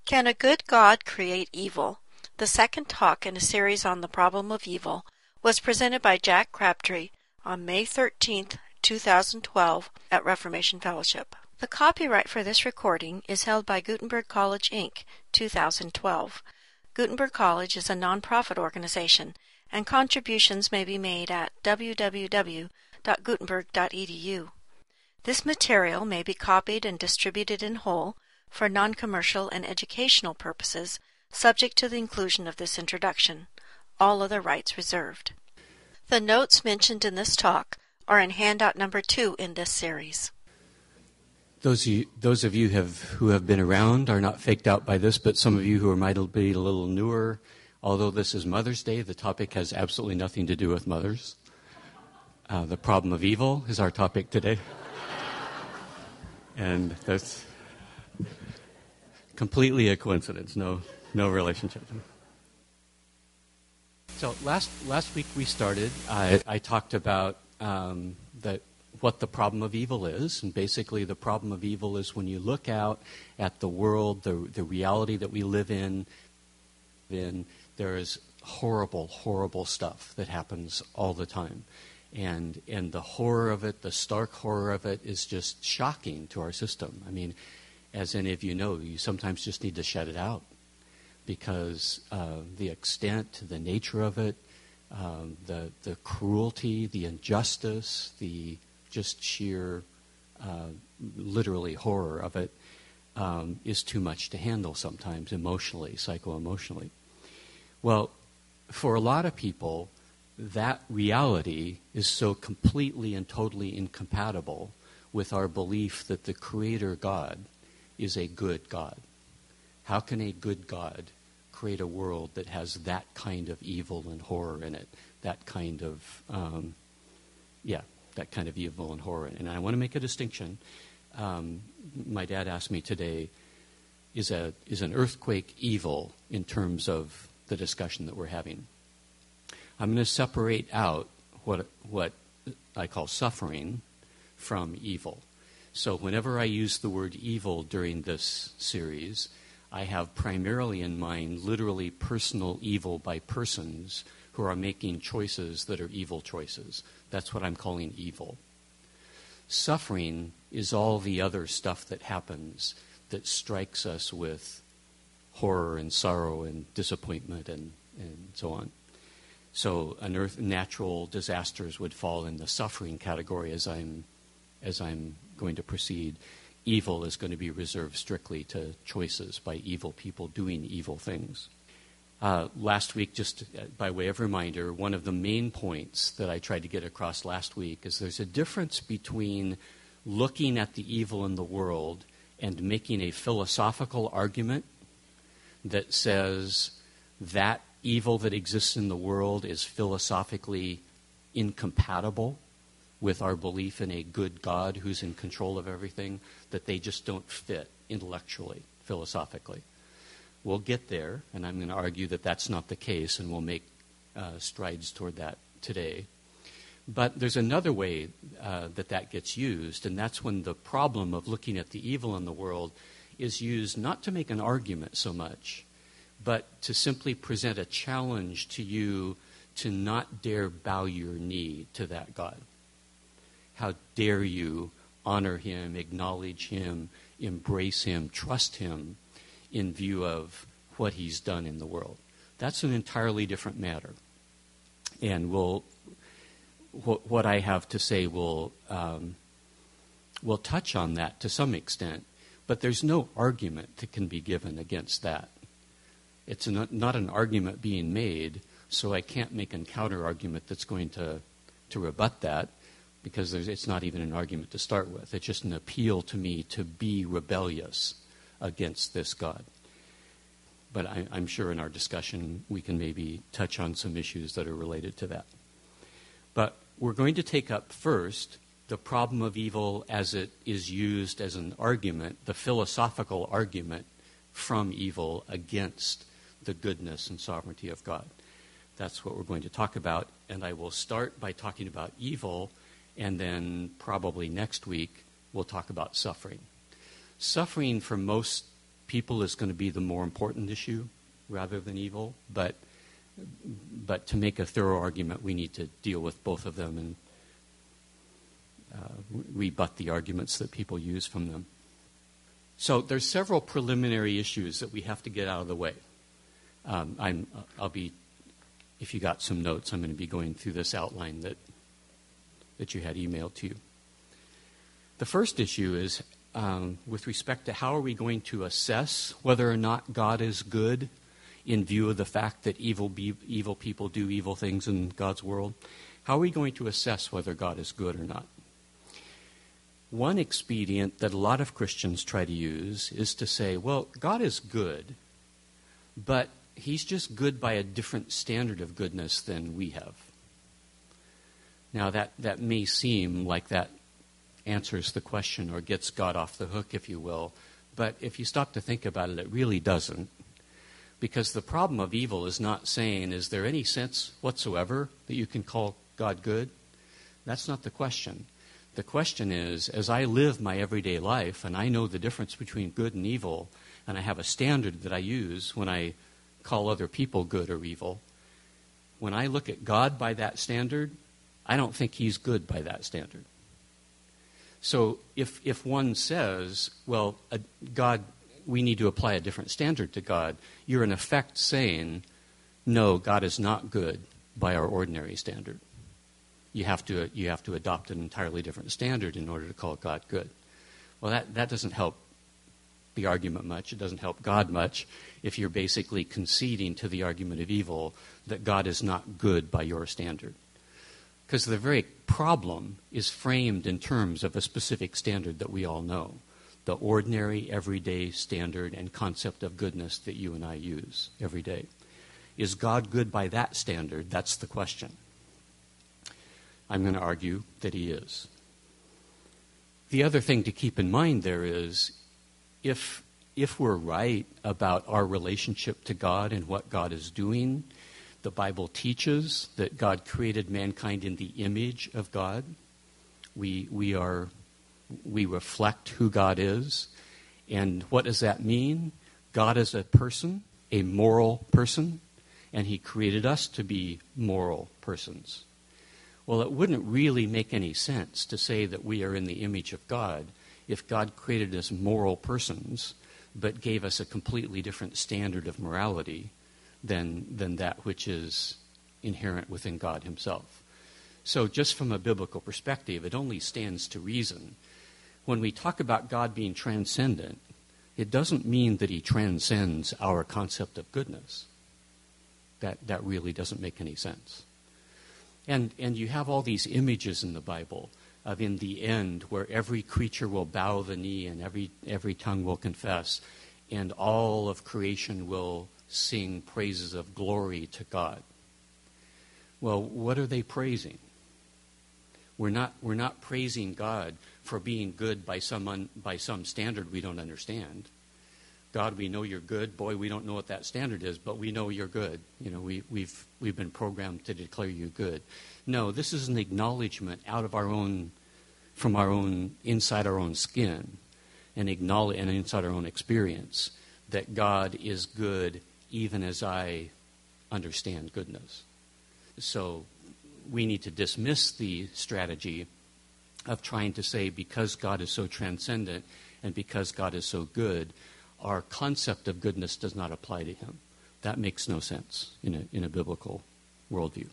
Can a good God create evil? The second talk in a series on the problem of evil was presented by Jack Crabtree on May 13th, 2012 at Reformation Fellowship. The copyright for this recording is held by Gutenberg College, Inc., 2012. Gutenberg College is a nonprofit organization, and contributions may be made at www.gutenberg.edu. This material may be copied and distributed in whole for non-commercial and educational purposes, subject to the inclusion of this introduction. All other rights reserved. The notes mentioned in this talk are in handout number 2 in this series. Those of you who have been around are not faked out by this, but some of you who might be a little newer, although this is Mother's Day, the topic has absolutely nothing to do with mothers. The problem of evil is our topic today. And that's completely a coincidence, no relationship. So last week we started, I talked about what the problem of evil is, and basically the problem of evil is when you look out at the world, the reality that we live in, there is horrible, horrible stuff that happens all the time. And the horror of it, the stark horror of it, is just shocking to our system. I mean, as any of you know, you sometimes just need to shut it out because the extent, the nature of it, the cruelty, the injustice, the just sheer, literally horror of it is too much to handle sometimes emotionally, psycho-emotionally. Well, for a lot of people, that reality is so completely and totally incompatible with our belief that the Creator God is a good God. How can a good God create a world that has that kind of evil and horror in it? That kind of, that kind of evil and horror. And I want to make a distinction. My dad asked me today, is an earthquake evil in terms of the discussion that we're having? I'm going to separate out what I call suffering from evil. So whenever I use the word evil during this series, I have primarily in mind literally personal evil by persons who are making choices that are evil choices. That's what I'm calling evil. Suffering is all the other stuff that happens that strikes us with horror and sorrow and disappointment and so on. So natural disasters would fall in the suffering category as I'm going to proceed. Evil is going to be reserved strictly to choices by evil people doing evil things. Last week, just by way of reminder, one of the main points that I tried to get across last week is there's a difference between looking at the evil in the world and making a philosophical argument that says that evil that exists in the world is philosophically incompatible with our belief in a good God who's in control of everything, that they just don't fit intellectually, philosophically. We'll get there, and I'm going to argue that that's not the case, and we'll make strides toward that today. But there's another way that gets used, and that's when the problem of looking at the evil in the world is used not to make an argument so much, but to simply present a challenge to you to not dare bow your knee to that God. How dare you honor him, acknowledge him, embrace him, trust him in view of what he's done in the world. That's an entirely different matter. And what I have to say will touch on that to some extent, but there's no argument that can be given against that. It's not an argument being made, so I can't make a counter-argument that's going to rebut that, because it's not even an argument to start with. It's just an appeal to me to be rebellious against this God. But I'm sure in our discussion we can maybe touch on some issues that are related to that. But we're going to take up first the problem of evil as it is used as an argument, the philosophical argument from evil against the goodness and sovereignty of God. That's what we're going to talk about, and I will start by talking about evil, and then probably next week we'll talk about suffering. Suffering for most people is going to be the more important issue rather than evil. But to make a thorough argument, we need to deal with both of them and rebut the arguments that people use from them. So there's several preliminary issues that we have to get out of the way. If you got some notes, I'm going to be going through this outline that you had emailed to you. The first issue is with respect to how are we going to assess whether or not God is good in view of the fact that evil people do evil things in God's world. How are we going to assess whether God is good or not? One expedient that a lot of Christians try to use is to say, well, God is good, but he's just good by a different standard of goodness than we have. Now, that may seem like that answers the question or gets God off the hook, if you will, but if you stop to think about it, it really doesn't. Because the problem of evil is not saying, is there any sense whatsoever that you can call God good? That's not the question. The question is, as I live my everyday life and I know the difference between good and evil, and I have a standard that I use when I call other people good or evil, when I look at God by that standard, I don't think he's good by that standard. So if one says, well, God, we need to apply a different standard to God, you're in effect saying, no, God is not good by our ordinary standard. You have to adopt an entirely different standard in order to call God good. Well, that doesn't help the argument much. It doesn't help God much if you're basically conceding to the argument of evil that God is not good by your standard. Because the very problem is framed in terms of a specific standard that we all know, the ordinary, everyday standard and concept of goodness that you and I use every day. Is God good by that standard? That's the question. I'm going to argue that he is. The other thing to keep in mind there is, if we're right about our relationship to God and what God is doing, the Bible teaches that God created mankind in the image of God. We reflect who God is. And what does that mean? God is a person, a moral person, and he created us to be moral persons. Well, it wouldn't really make any sense to say that we are in the image of God if God created us moral persons but gave us a completely different standard of morality than that which is inherent within God himself. So just from a biblical perspective, it only stands to reason. When we talk about God being transcendent, it doesn't mean that he transcends our concept of goodness. That really doesn't make any sense. And you have all these images in the Bible of in the end where every creature will bow the knee and every tongue will confess and all of creation will sing praises of glory to God. Well, what are they praising? We're not praising God for being good by some standard we don't understand. God, we know you're good. Boy, we don't know what that standard is, but we know you're good. You know, we've been programmed to declare you good. No, this is an acknowledgement from our own inside our own skin, and inside our own experience that God is good, even as I understand goodness. So we need to dismiss the strategy of trying to say because God is so transcendent and because God is so good, our concept of goodness does not apply to him. That makes no sense in a biblical worldview.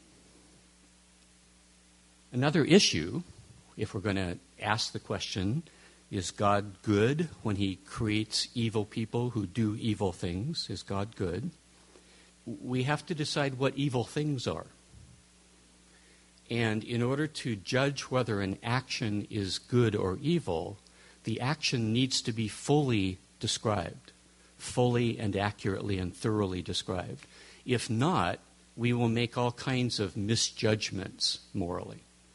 Another issue, if we're going to ask the question, is God good when he creates evil people who do evil things? Is God good? We have to decide what evil things are. And in order to judge whether an action is good or evil, the action needs to be fully described, fully and accurately and thoroughly described. If not, we will make all kinds of misjudgments morally.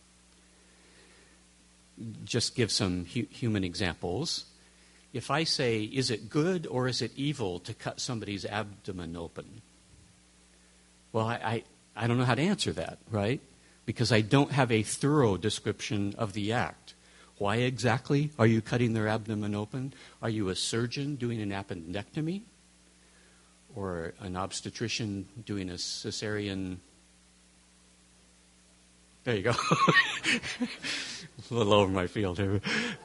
Just give some human examples. If I say, is it good or is it evil to cut somebody's abdomen open? Well, I don't know how to answer that, right? Because I don't have a thorough description of the act. Why exactly are you cutting their abdomen open? Are you a surgeon doing an appendectomy? Or an obstetrician doing a cesarean? There you go. A little over my field here.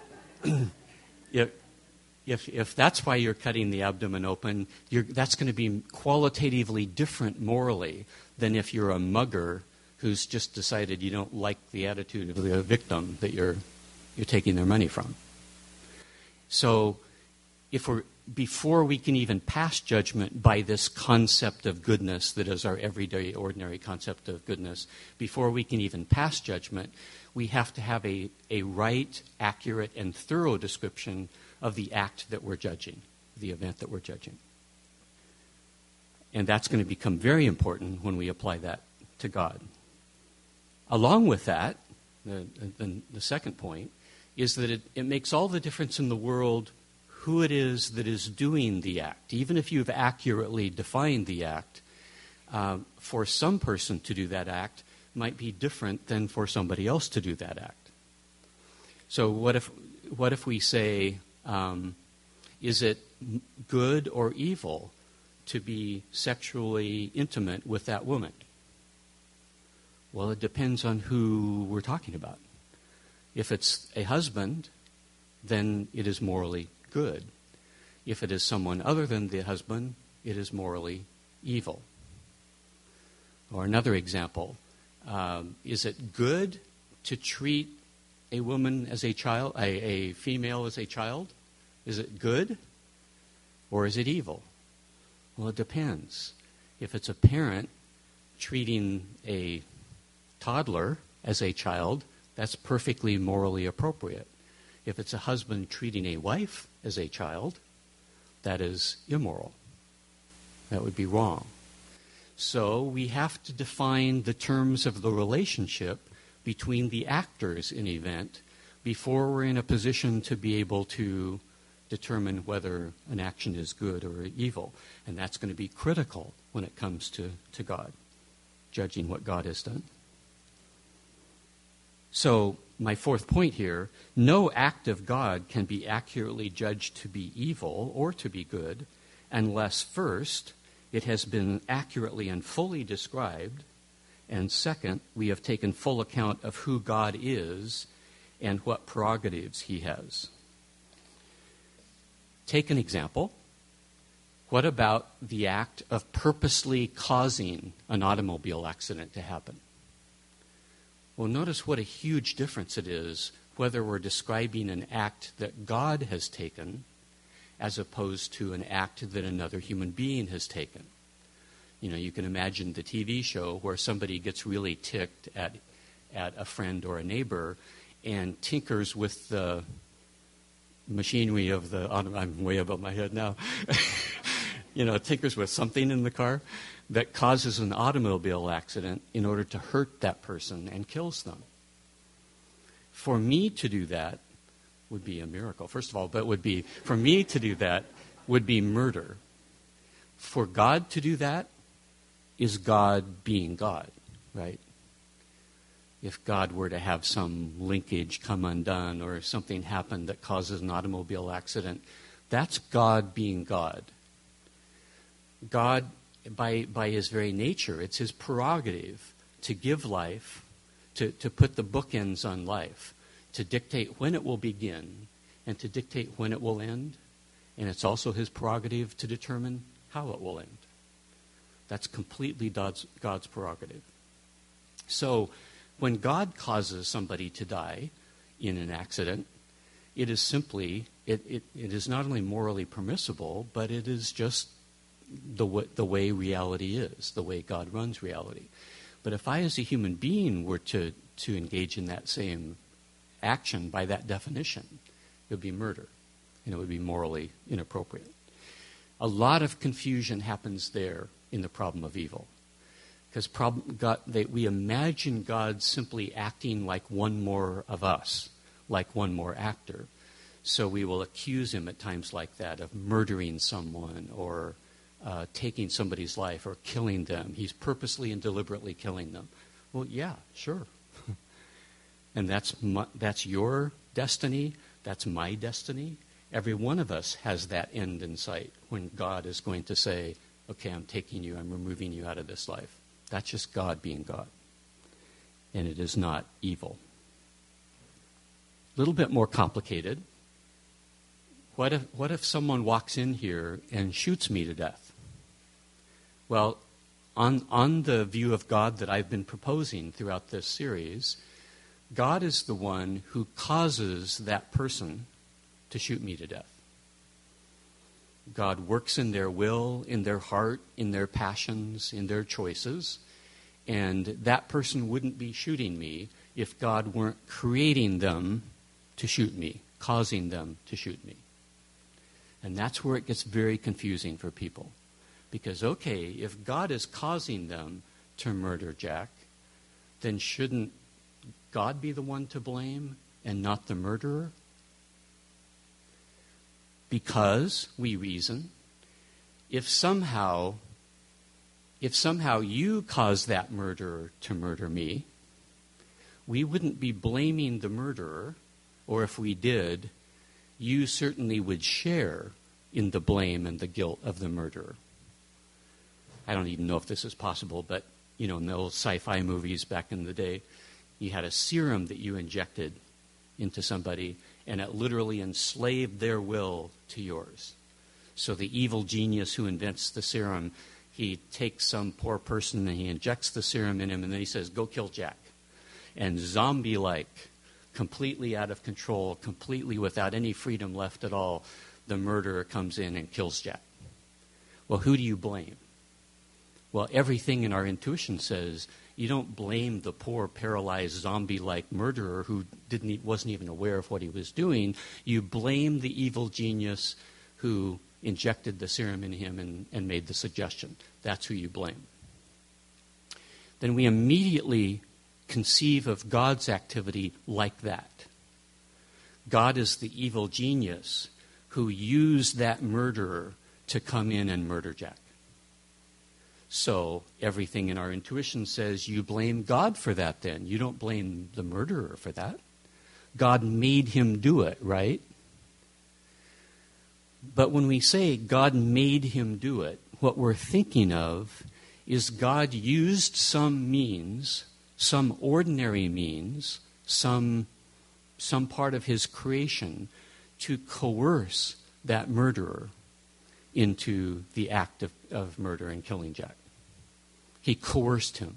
If that's why you're cutting the abdomen open, that's going to be qualitatively different morally than if you're a mugger who's just decided you don't like the attitude of the victim that you're taking their money from. So before we can even pass judgment by this concept of goodness that is our everyday, ordinary concept of goodness, before we can even pass judgment, we have to have a right, accurate, and thorough description of the act that we're judging, the event that we're judging. And that's going to become very important when we apply that to God. Along with that, the second point is that it makes all the difference in the world who it is that is doing the act. Even if you've accurately defined the act, for some person to do that act might be different than for somebody else to do that act. So what if we say, is it good or evil to be sexually intimate with that woman? Well, it depends on who we're talking about. If it's a husband, then it is morally good. If it is someone other than the husband, it is morally evil. Or another example, is it good to treat a woman as a child, a female as a child? Is it good or is it evil? Well, it depends. If it's a parent treating a toddler as a child, that's perfectly morally appropriate. If it's a husband treating a wife as a child, that is immoral. That would be wrong. So we have to define the terms of the relationship between the actors in an event before we're in a position to be able to determine whether an action is good or evil. And that's going to be critical when it comes to God, judging what God has done. So my fourth point here, no act of God can be accurately judged to be evil or to be good unless first it has been accurately and fully described, and second, we have taken full account of who God is and what prerogatives he has. Take an example. What about the act of purposely causing an automobile accident to happen? Well, notice what a huge difference it is whether we're describing an act that God has taken as opposed to an act that another human being has taken. You know, you can imagine the TV show where somebody gets really ticked at a friend or a neighbor and tinkers with the machinery of the auto. I'm way above my head now. Tinkers with something in the car that causes an automobile accident in order to hurt that person and kills them. For me to do that would be a miracle, first of all, but for me to do that would be murder. For God to do that is God being God, right? If God were to have some linkage come undone or something happen that causes an automobile accident, that's God being God. God, by his very nature, it's his prerogative to give life, to put the bookends on life, to dictate when it will begin and to dictate when it will end. And it's also his prerogative to determine how it will end. That's completely God's prerogative. So when God causes somebody to die in an accident, it is simply, it is not only morally permissible, but it is just the way reality is, the way God runs reality. But if I as a human being were to engage in that same action by that definition, it would be murder, and it would be morally inappropriate. A lot of confusion happens there in the problem of evil. Because we imagine God simply acting like one more of us, like one more actor. So we will accuse him at times like that of murdering someone or taking somebody's life or killing them. He's purposely and deliberately killing them. Well, yeah, sure. And that's your destiny. That's my destiny. Every one of us has that end in sight when God is going to say, okay, I'm taking you, I'm removing you out of this life. That's just God being God. And it is not evil. A little bit more complicated. What if someone walks in here and shoots me to death? Well, on the view of God that I've been proposing throughout this series, God is the one who causes that person to shoot me to death. God works in their will, in their heart, in their passions, in their choices, and that person wouldn't be shooting me if God weren't creating them to shoot me, causing them to shoot me. And that's where it gets very confusing for people. Because, okay, if God is causing them to murder Jack, then shouldn't God be the one to blame and not the murderer? Because, we reason, if somehow you caused that murderer to murder me, we wouldn't be blaming the murderer, or if we did, you certainly would share in the blame and the guilt of the murderer. I don't even know if this is possible, but, in the old sci-fi movies back in the day, you had a serum that you injected into somebody, and it literally enslaved their will to yours. So the evil genius who invents the serum, he takes some poor person and he injects the serum in him, and then he says, go kill Jack. And zombie-like, completely out of control, completely without any freedom left at all, the murderer comes in and kills Jack. Well, who do you blame? Well, everything in our intuition says you don't blame the poor, paralyzed, zombie-like murderer who wasn't even aware of what he was doing. You blame the evil genius who injected the serum in him and made the suggestion. That's who you blame. Then we immediately conceive of God's activity like that. God is the evil genius who used that murderer to come in and murder Jack. So everything in our intuition says you blame God for that then. You don't blame the murderer for that. God made him do it, right? But when we say God made him do it, what we're thinking of is God used some means, some ordinary means, some part of his creation to coerce that murderer into the act of murder and killing Jack. He coerced him.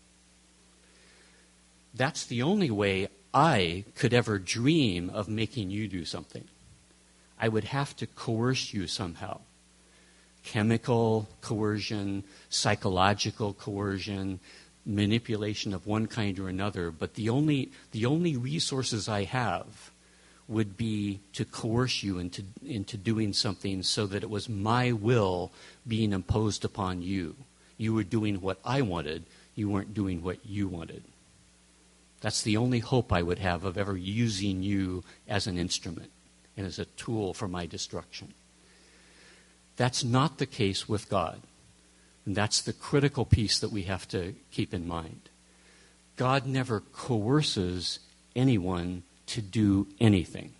That's the only way I could ever dream of making you do something. I would have to coerce you somehow. Chemical coercion, psychological coercion, manipulation of one kind or another. But the only resources I have would be to coerce you into doing something so that it was my will being imposed upon you. You were doing what I wanted. You weren't doing what you wanted. That's the only hope I would have of ever using you as an instrument and as a tool for my destruction. That's not the case with God. And that's the critical piece that we have to keep in mind. God never coerces anyone to do anything.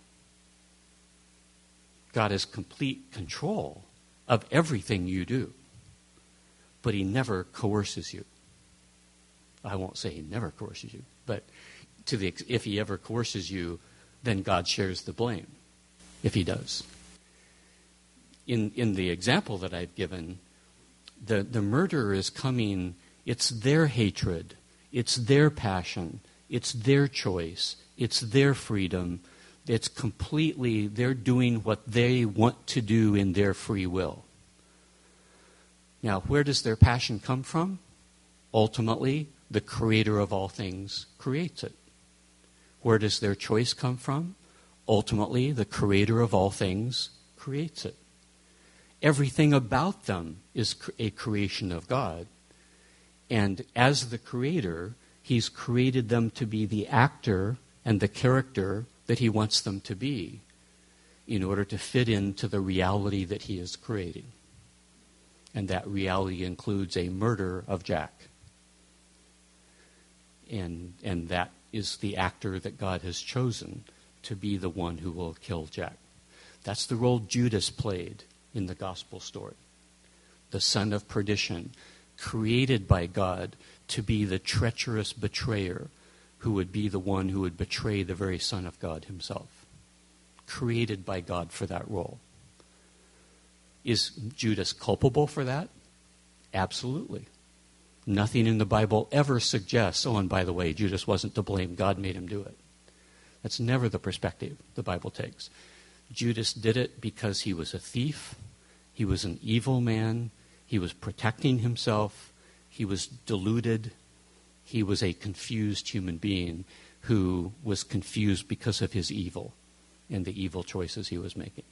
God has complete control of everything you do. But he never coerces you. I won't say he never coerces you, but if he ever coerces you, then God shares the blame, if he does. In the example that I've given, the murderer is coming, it's their hatred, it's their passion, it's their choice, it's their freedom, it's completely, they're doing what they want to do in their free will. Now, where does their passion come from? Ultimately, the creator of all things creates it. Where does their choice come from? Ultimately, the creator of all things creates it. Everything about them is a creation of God. And as the creator, he's created them to be the actor and the character that he wants them to be in order to fit into the reality that he is creating. And that reality includes a murder of Jack. And that is the actor that God has chosen to be the one who will kill Jack. That's the role Judas played in the gospel story. The son of perdition, created by God to be the treacherous betrayer who would be the one who would betray the very Son of God himself. Created by God for that role. Is Judas culpable for that? Absolutely. Nothing in the Bible ever suggests, oh, and by the way, Judas wasn't to blame. God made him do it. That's never the perspective the Bible takes. Judas did it because he was a thief. He was an evil man. He was protecting himself. He was deluded. He was a confused human being who was confused because of his evil and the evil choices he was making.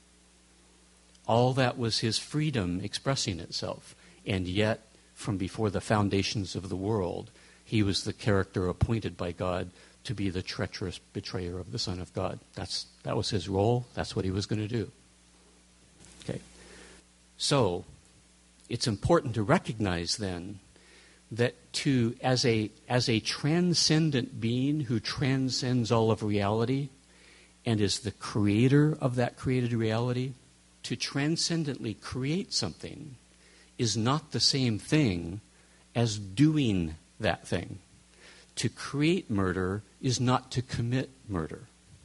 All that was his freedom expressing itself. And yet, from before the foundations of the world, he was the character appointed by God to be the treacherous betrayer of the Son of God. That was his role. That's what he was going to do. Okay. So, it's important to recognize then that as a transcendent being who transcends all of reality and is the creator of that created reality, to transcendently create something is not the same thing as doing that thing. To create murder is not to commit murder.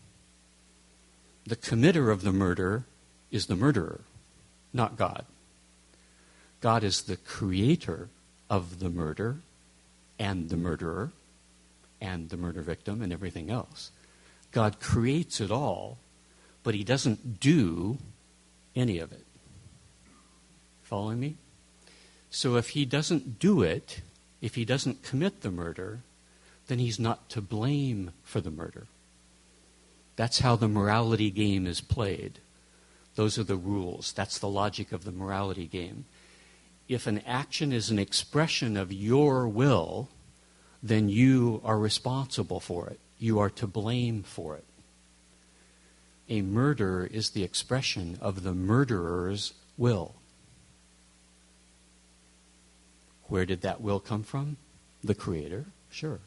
The committer of the murder is the murderer, not God. God is the creator of the murder and the murderer and the murder victim and everything else. God creates it all, but he doesn't do any of it. Following me? So if he doesn't do it, if he doesn't commit the murder, then he's not to blame for the murder. That's how the morality game is played. Those are the rules. That's the logic of the morality game. If an action is an expression of your will, then you are responsible for it. You are to blame for it. A murder is the expression of the murderer's will. Where did that will come from? The Creator, sure.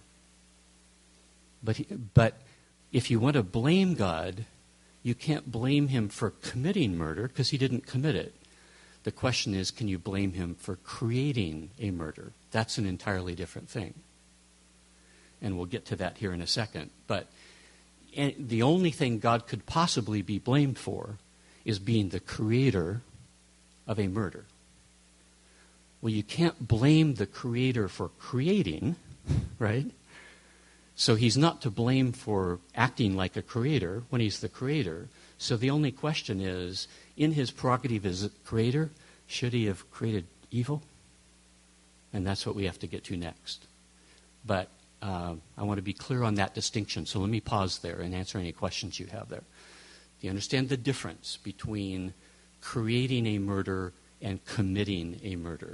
But if you want to blame God, you can't blame him for committing murder because he didn't commit it. The question is, can you blame him for creating a murder? That's an entirely different thing. And we'll get to that here in a second. But the only thing God could possibly be blamed for is being the creator of a murder. Well, you can't blame the creator for creating, right? So he's not to blame for acting like a creator when he's the creator. So the only question is, in his prerogative as a creator, should he have created evil? And that's what we have to get to next. But I want to be clear on that distinction. So let me pause there and answer any questions you have there. Do you understand the difference between creating a murder and committing a murder?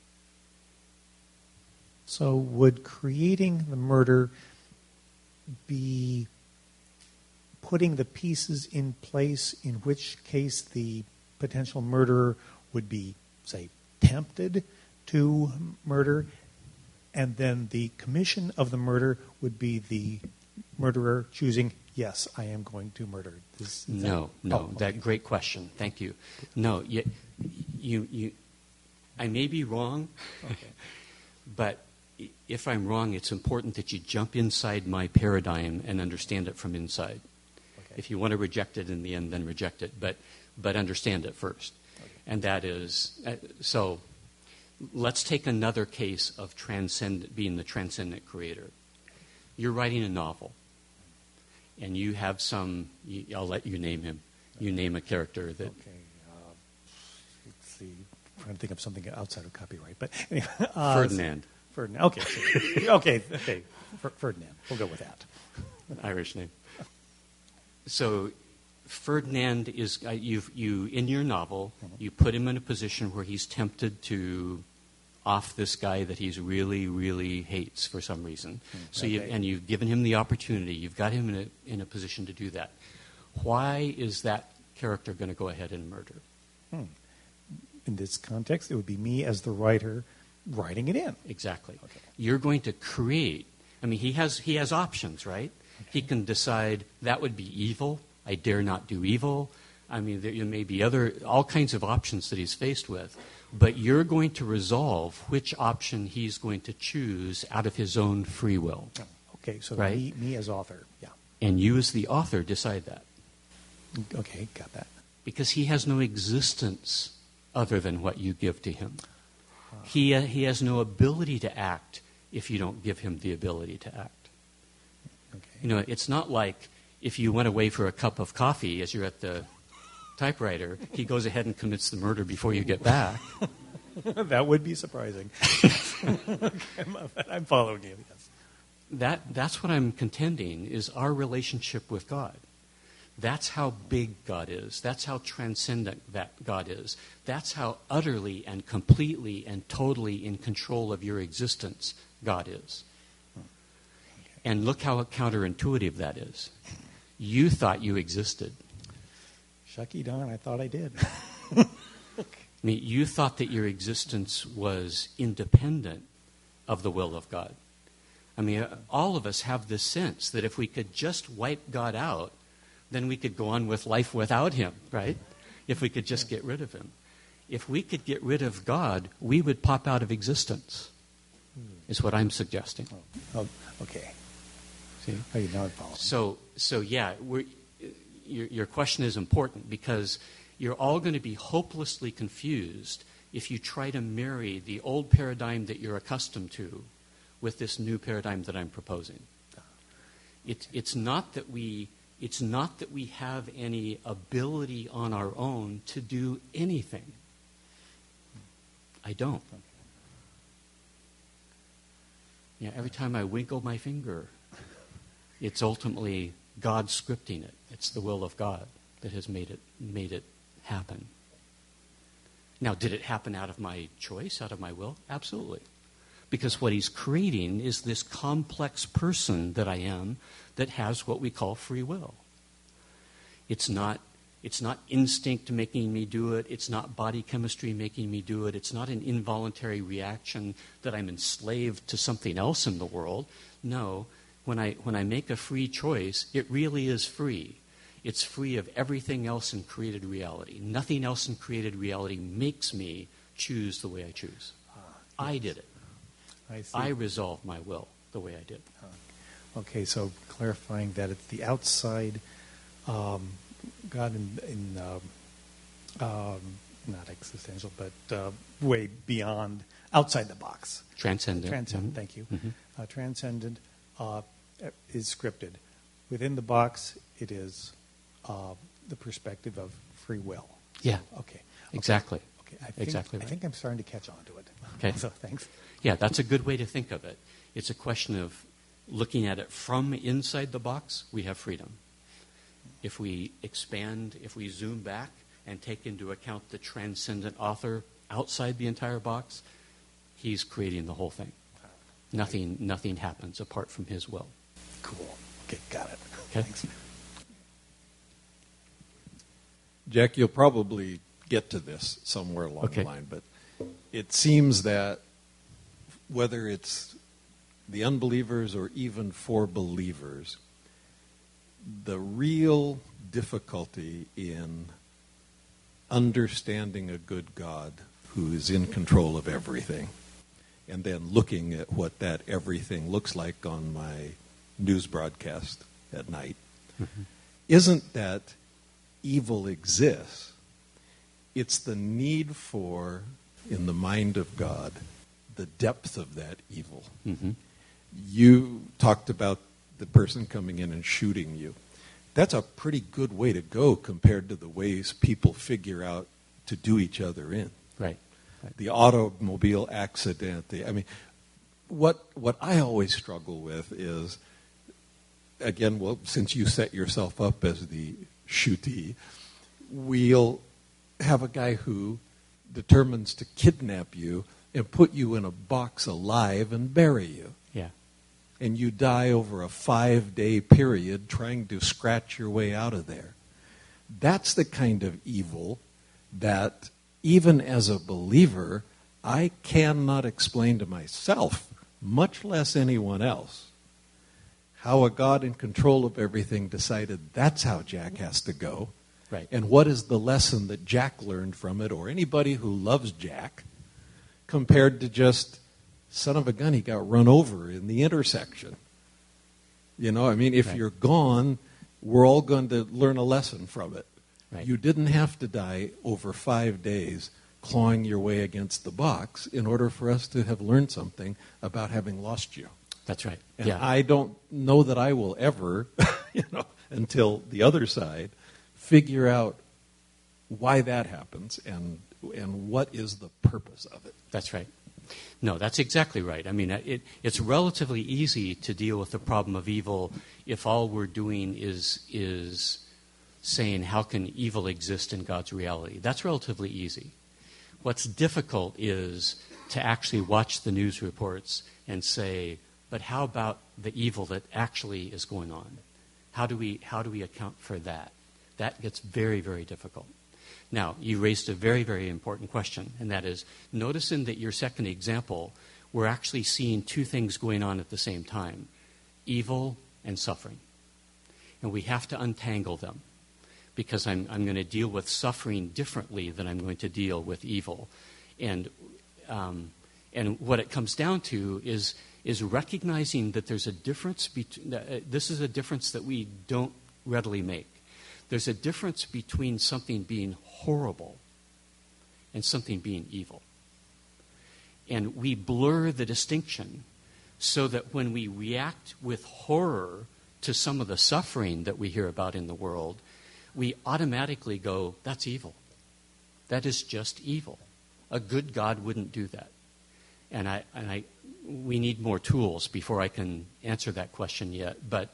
So would creating the murder be putting the pieces in place, in which case the potential murderer would be, say, tempted to murder, and then the commission of the murder would be the murderer choosing, yes, I am going to murder. No. That great question. Thank you. No, I may be wrong, okay. But if I'm wrong, it's important that you jump inside my paradigm and understand it from inside. Okay. If you want to reject it in the end, then reject it, but understand it first. Okay. And that is, so let's take another case of being the transcendent creator. You're writing a novel, and you have I'll let you name him. You name a character that... Okay, let's see. I'm trying to think of something outside of copyright, but anyway. Ferdinand. Ferdinand. Okay. Ferdinand. We'll go with that. Irish name. So Ferdinand is you in your novel. Mm-hmm. You put him in a position where he's tempted to off this guy that he's really, really hates for some reason. So you've given him the opportunity. You've got him in a position to do that. Why is that character going to go ahead and murder? In this context, it would be me as the writer writing it in. Exactly. Okay. You're going to create. I mean, he has options, right? He can decide that would be evil. I dare not do evil. I mean, there may be all kinds of options that he's faced with. But you're going to resolve which option he's going to choose out of his own free will. Okay, so right? me as author, yeah. And you as the author decide that. Okay, got that. Because he has no existence other than what you give to him. He has no ability to act if you don't give him the ability to act. Okay. You know, it's not like if you went away for a cup of coffee as you're at the typewriter, he goes ahead and commits the murder before you get back. That would be surprising. I'm following you, yes. That's what I'm contending is our relationship with God. That's how big God is. That's how transcendent that God is. That's how utterly and completely and totally in control of your existence God is. And look how counterintuitive that is. You thought you existed. Shucky darn, I thought I did. I mean, you thought that your existence was independent of the will of God. I mean, all of us have this sense that if we could just wipe God out, then we could go on with life without him, right? If we could just get rid of him. If we could get rid of God, we would pop out of existence, is what I'm suggesting. Oh, okay. See? Oh, you know I'm following. So yeah, your question is important because you're all going to be hopelessly confused if you try to marry the old paradigm that you're accustomed to with this new paradigm that I'm proposing. It's not that we have any ability on our own to do anything. I don't. Yeah, every time I winkle my finger, it's ultimately God scripting it. It's the will of God that has made it happen. Now, did it happen out of my choice, out of my will? Absolutely. Because what he's creating is this complex person that I am that has what we call free will. It's not instinct making me do it. It's not body chemistry making me do it. It's not an involuntary reaction that I'm enslaved to something else in the world. No, when I make a free choice, it really is free. It's free of everything else in created reality. Nothing else in created reality makes me choose the way I choose. I did it. I see. I resolved my will the way I did. Okay, so clarifying that it's the outside God in not existential, but way beyond, outside the box. Transcendent. Transcendent, thank you. Mm-hmm. Transcendent is scripted. Within the box, it is the perspective of free will. Yeah. Okay. Exactly. Okay. Exactly right. I think I'm starting to catch on to it. Okay. So thanks. Yeah, that's a good way to think of it. It's a question of looking at it from inside the box, we have freedom. If we expand, if we zoom back and take into account the transcendent author outside the entire box, he's creating the whole thing. Nothing happens apart from his will. Cool. Okay, got it. Okay. Thanks. Jack, you'll probably get to this somewhere along the line, but it seems that whether it's the unbelievers or even for believers, the real difficulty in understanding a good God who is in control of everything and then looking at what that everything looks like on my news broadcast at night isn't that evil exists. It's the need for, in the mind of God, the depth of that evil. Mm-hmm. You talked about the person coming in and shooting you. That's a pretty good way to go compared to the ways people figure out to do each other in. Right. The automobile accident. What I always struggle with is, again, well, since you set yourself up as the shootee, we'll have a guy who determines to kidnap you and put you in a box alive and bury you. Yeah. And you die over a 5-day period trying to scratch your way out of there. That's the kind of evil that, even as a believer, I cannot explain to myself, much less anyone else, how a God in control of everything decided that's how Jack has to go. Right. And what is the lesson that Jack learned from it, or anybody who loves Jack, compared to just, son of a gun, he got run over in the intersection. If Right. you're gone, we're all going to learn a lesson from it. Right. You didn't have to die over 5 days clawing your way against the box in order for us to have learned something about having lost you. That's right. And Yeah. I don't know that I will ever, until the other side, figure out why that happens and what is the purpose of it. That's right. No, that's exactly right. I mean, it's relatively easy to deal with the problem of evil if all we're doing is saying, how can evil exist in God's reality? That's relatively easy. What's difficult is to actually watch the news reports and say, but how about the evil that actually is going on? How do we account for that? That gets very, very difficult. Now, you raised a very, very important question, and that is, notice in that your second example, we're actually seeing two things going on at the same time, evil and suffering. And we have to untangle them, because I'm going to deal with suffering differently than I'm going to deal with evil. And what it comes down to is recognizing that there's a difference this is a difference that we don't readily make. There's a difference between something being horrible and something being evil. And we blur the distinction so that when we react with horror to some of the suffering that we hear about in the world, we automatically go, that's evil. That is just evil. A good God wouldn't do that. And we need more tools before I can answer that question yet. But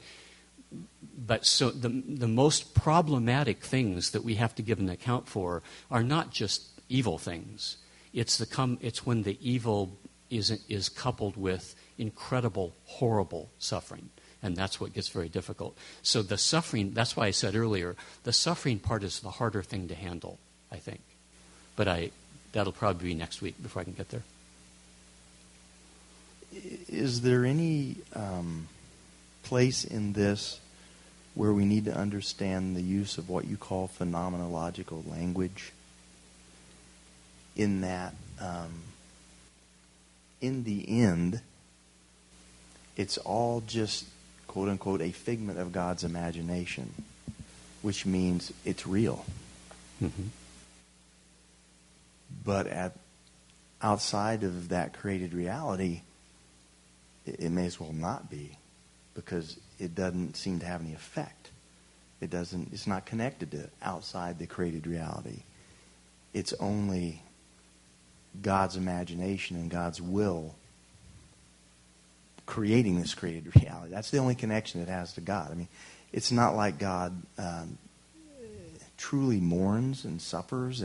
so the most problematic things that we have to give an account for are not just evil things. It's when the evil is coupled with incredible, horrible suffering. And that's what gets very difficult. So the suffering, that's why I said earlier, the suffering part is the harder thing to handle, I think. But that'll probably be next week before I can get there. Is there any place in this where we need to understand the use of what you call phenomenological language? In that, in the end, it's all just, quote unquote, a figment of God's imagination, which means it's real. Mm-hmm. But outside of that created reality, it may as well not be, because it doesn't seem to have any effect. It's not connected to outside the created reality. It's only God's imagination and God's will creating this created reality. That's the only connection it has to God. I mean, it's not like God truly mourns and suffers,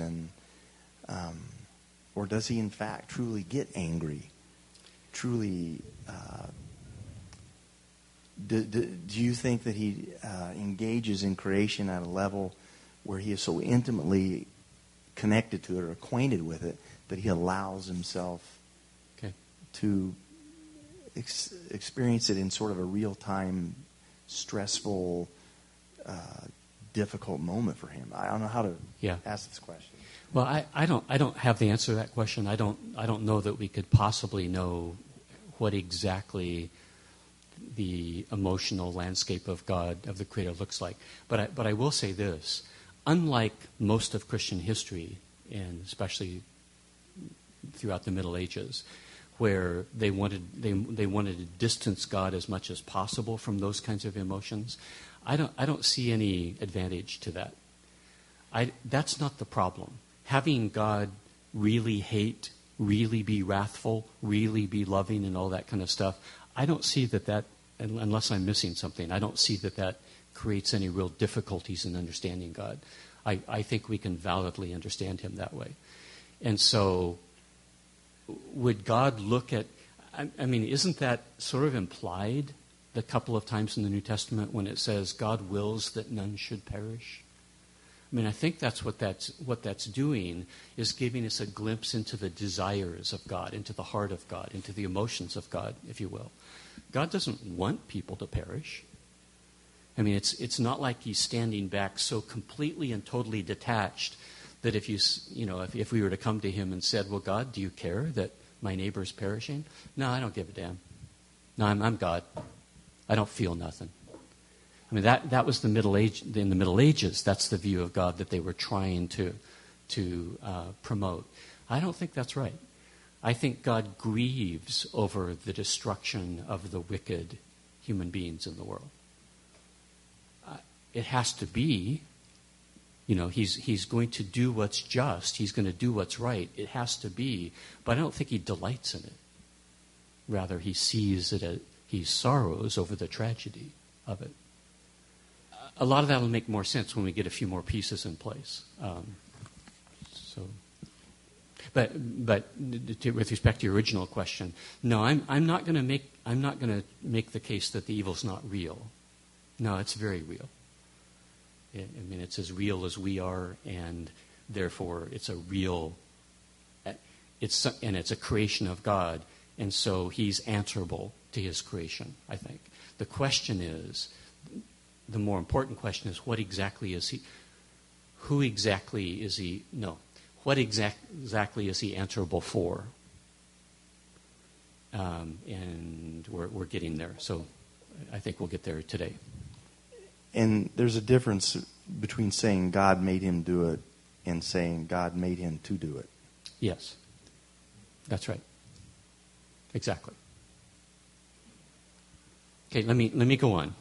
or does he in fact truly get angry? Truly, do you think that he engages in creation at a level where he is so intimately connected to it or acquainted with it that he allows himself to experience it in sort of a real-time, stressful, difficult moment for him? I don't know how to ask this question. Well, I don't have the answer to that question. I don't know that we could possibly know what exactly the emotional landscape of God, of the Creator, looks like. But I will say this: unlike most of Christian history, and especially throughout the Middle Ages, where they wanted to distance God as much as possible from those kinds of emotions, I don't see any advantage to that. That's not the problem. Having God really hate, really be wrathful, really be loving, and all that kind of stuff, I don't see that, unless I'm missing something, I don't see that creates any real difficulties in understanding God. I think we can validly understand him that way. And so, would God look at, I mean, isn't that sort of implied the couple of times in the New Testament when it says God wills that none should perish? I mean, I think that's what that's doing, is giving us a glimpse into the desires of God, into the heart of God, into the emotions of God, if you will. God doesn't want people to perish. I mean, it's not like he's standing back so completely and totally detached that if if we were to come to him and said, well, God, do you care that my neighbor's perishing? No, I don't give a damn. No, I'm God. I don't feel nothing. I mean, that was in the Middle Ages. That's the view of God that they were trying to promote. I don't think that's right. I think God grieves over the destruction of the wicked human beings in the world. It has to be, he's going to do what's just. He's going to do what's right. It has to be. But I don't think he delights in it. Rather, he sees it, he sorrows over the tragedy of it. A lot of that will make more sense when we get a few more pieces in place. But with respect to your original question, no, I'm not going to make the case that the evil's not real. No, it's very real. I mean, it's as real as we are, and therefore it's a real. It's a creation of God, and so He's answerable to His creation. I think the question is, the more important question is, what exactly is He? Who exactly is He? No. What exactly is He answerable for? And we're getting there. So I think we'll get there today. And there's a difference between saying God made him do it and saying God made him to do it. Yes. That's right. Exactly. Okay, let me go on.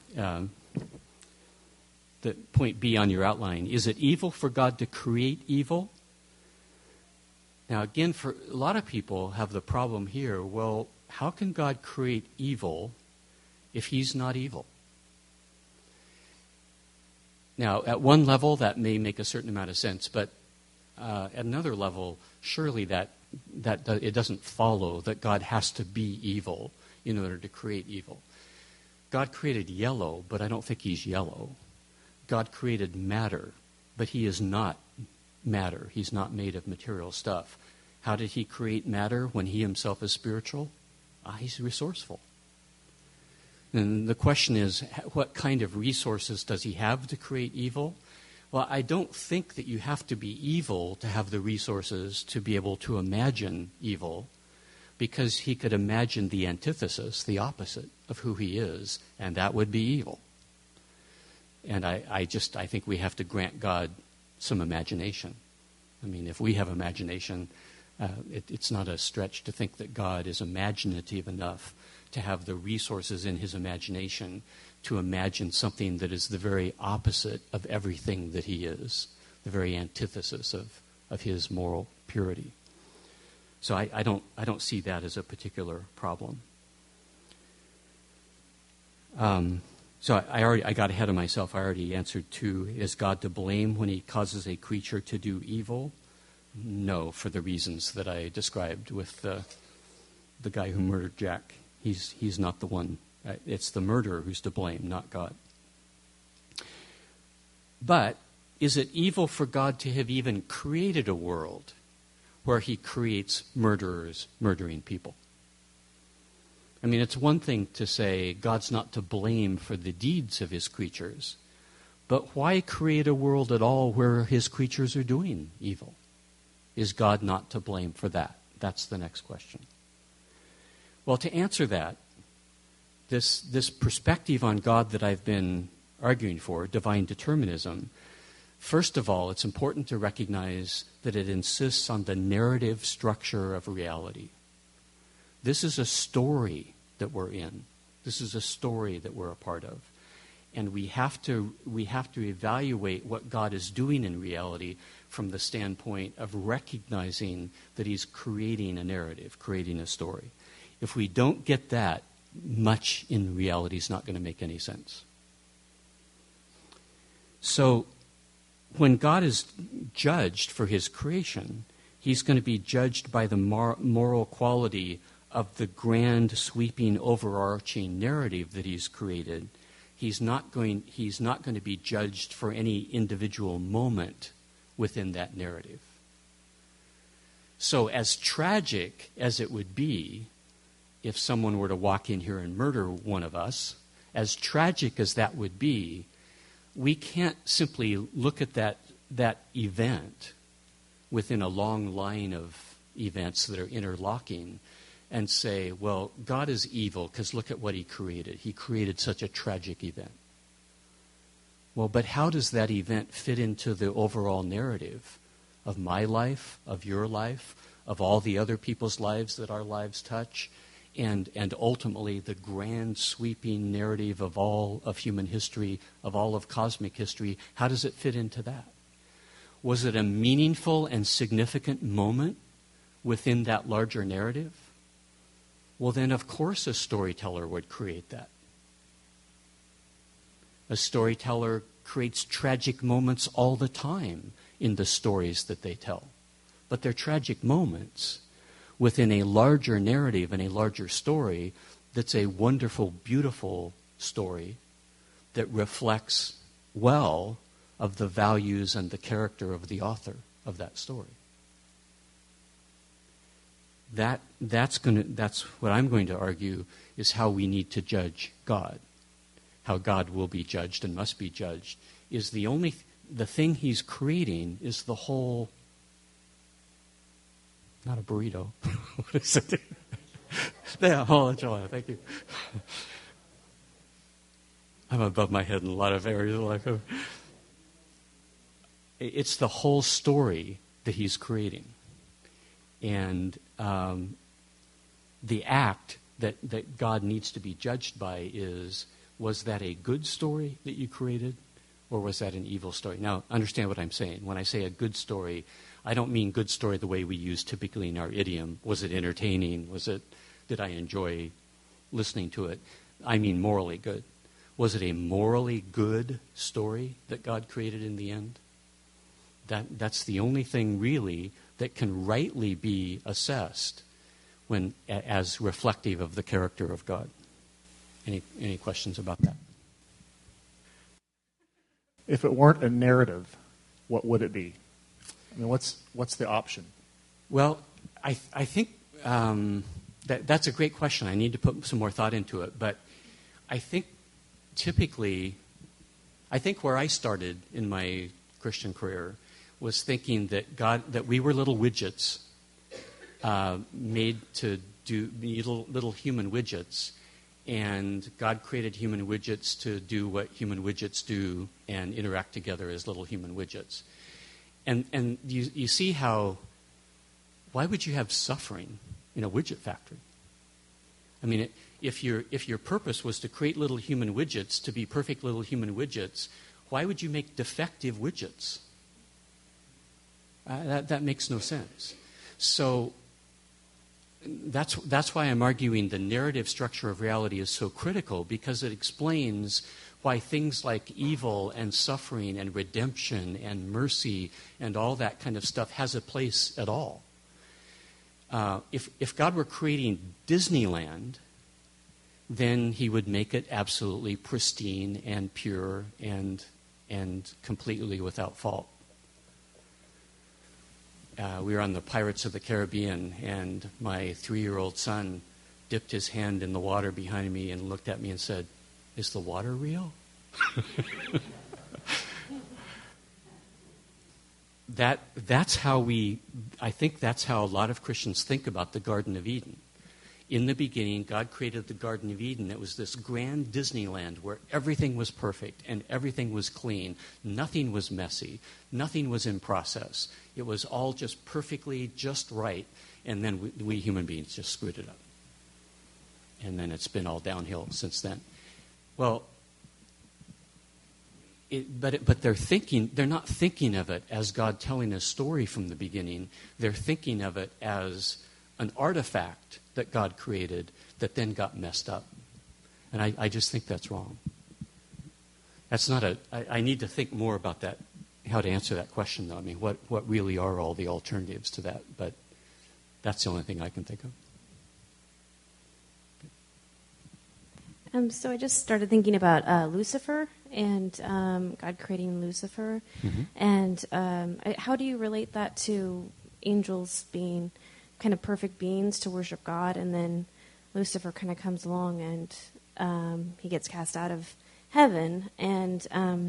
The point B on your outline, is it evil for God to create evil? Now, again, for a lot of people have the problem here, well, how can God create evil if He's not evil? Now, at one level, that may make a certain amount of sense, but at another level, surely that it doesn't follow that God has to be evil in order to create evil. God created yellow, but I don't think He's yellow. God created matter, but He is not matter. He's not made of material stuff. How did He create matter when He Himself is spiritual? He's resourceful. And the question is, what kind of resources does He have to create evil? Well, I don't think that you have to be evil to have the resources to be able to imagine evil, because He could imagine the antithesis, the opposite of who He is, and that would be evil. And I think we have to grant God some imagination. I mean, if we have imagination, it's not a stretch to think that God is imaginative enough to have the resources in His imagination to imagine something that is the very opposite of everything that He is, the very antithesis of His moral purity. So I don't see that as a particular problem. So I got ahead of myself. I already answered 2. Is God to blame when He causes a creature to do evil? No, for the reasons that I described with the guy who murdered Jack. He's not the one. It's the murderer who's to blame, not God. But is it evil for God to have even created a world where He creates murderers murdering people? I mean, it's one thing to say God's not to blame for the deeds of His creatures, but why create a world at all where His creatures are doing evil? Is God not to blame for that? That's the next question. Well, to answer that, this perspective on God that I've been arguing for, divine determinism, first of all, it's important to recognize that it insists on the narrative structure of reality. This is a story that we're in. This is a story that we're a part of. And we have to evaluate what God is doing in reality from the standpoint of recognizing that He's creating a narrative, creating a story. If we don't get that, much in reality is not going to make any sense. So when God is judged for His creation, He's going to be judged by the moral quality of the grand, sweeping, overarching narrative that He's created. He's not going to be judged for any individual moment within that narrative. So as tragic as it would be if someone were to walk in here and murder one of us, as tragic as that would be, we can't simply look at that event within a long line of events that are interlocking and say, well, God is evil because look at what he created. He created such a tragic event. Well, but how does that event fit into the overall narrative of my life, of your life, of all the other people's lives that our lives touch, and ultimately the grand sweeping narrative of all of human history, of all of cosmic history? How does it fit into that? Was it a meaningful and significant moment within that larger narrative? Well, then of course a storyteller would create that. A storyteller creates tragic moments all the time in the stories that they tell. But they're tragic moments within a larger narrative and a larger story that's a wonderful, beautiful story that reflects well of the values and the character of the author of that story. That's what I'm going to argue is how we need to judge God. How God will be judged and must be judged is the thing he's creating is the whole, not a burrito. What is it? Yeah, whole enchilada, thank you. I'm above my head in a lot of areas of life. It's the whole story that he's creating. And the act that God needs to be judged by is, was that a good story that you created, or was that an evil story? Now, understand what I'm saying. When I say a good story, I don't mean good story the way we use typically in our idiom. Was it entertaining? Did I enjoy listening to it? I mean morally good. Was it a morally good story that God created in the end? That's the only thing really that can rightly be assessed as reflective of the character of God. Any questions about that? If it weren't a narrative, what would it be? I mean, what's the option? Well, I think that's a great question. I need to put some more thought into it. But I think typically, where I started in my Christian career was thinking that we were little widgets made to be little human widgets. And God created human widgets to do what human widgets do and interact together as little human widgets. And you see how, why would you have suffering in a widget factory? I mean, if your purpose was to create little human widgets to be perfect little human widgets, why would you make defective widgets? That makes no sense. So that's why I'm arguing the narrative structure of reality is so critical, because it explains why things like evil and suffering and redemption and mercy and all that kind of stuff has a place at all. If God were creating Disneyland, then he would make it absolutely pristine and pure and completely without fault. We were on the Pirates of the Caribbean, and my 3-year-old son dipped his hand in the water behind me and looked at me and said, "Is the water real?" That's how I think that's how a lot of Christians think about the Garden of Eden. In the beginning, God created the Garden of Eden. It was this grand Disneyland where everything was perfect and everything was clean. Nothing was messy. Nothing was in process. It was all just perfectly just right. And then we human beings just screwed it up. And then it's been all downhill since then. Well, but they're not thinking of it as God telling a story from the beginning. They're thinking of it as an artifact that God created that then got messed up. And I just think that's wrong. That's not I need to think more about that, how to answer that question, though. I mean, what really are all the alternatives to that? But that's the only thing I can think of. So I just started thinking about Lucifer and God creating Lucifer. Mm-hmm. And how do you relate that to angels being kind of perfect beings to worship God, and then Lucifer kind of comes along and he gets cast out of heaven. And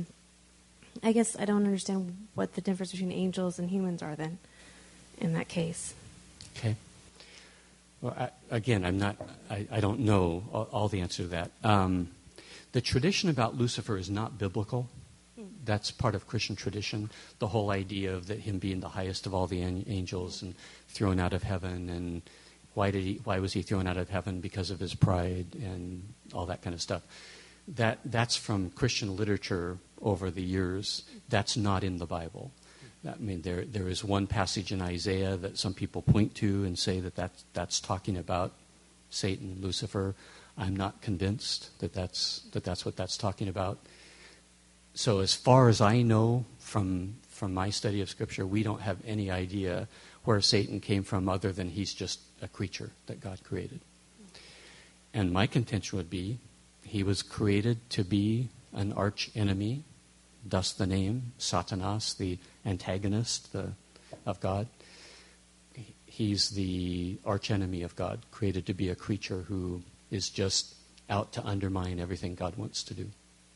I guess I don't understand what the difference between angels and humans are then in that case. Okay. Well, I don't know all the answer to that. The tradition about Lucifer is not biblical. That's part of Christian tradition. The whole idea of him being the highest of all the angels and thrown out of heaven, and why was he thrown out of heaven? Because of his pride and all that kind of stuff. That's from Christian literature over the years. That's not in the Bible. I mean, there is one passage in Isaiah that some people point to and say that's talking about Satan, Lucifer. I'm not convinced that that's what that's talking about. So as far as I know from my study of Scripture, we don't have any idea where Satan came from other than he's just a creature that God created. And my contention would be he was created to be an arch enemy, thus the name, Satanas, the antagonist of God. He's the arch enemy of God, created to be a creature who is just out to undermine everything God wants to do.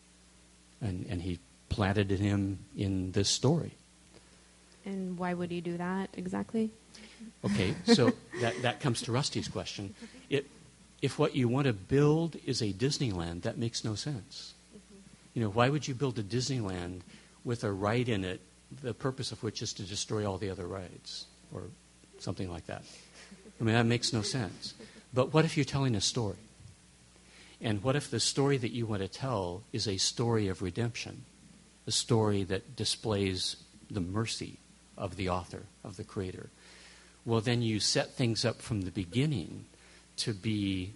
And he planted him in this story. And why would he do that exactly? Okay, so that comes to Rusty's question. If what you want to build is a Disneyland, that makes no sense. You know, why would you build a Disneyland with a ride in it, the purpose of which is to destroy all the other rides, or something like that? I mean, that makes no sense. But what if you're telling a story? And what if the story that you want to tell is a story of redemption, a story that displays the mercy of the author, of the creator? Well, then you set things up from the beginning to be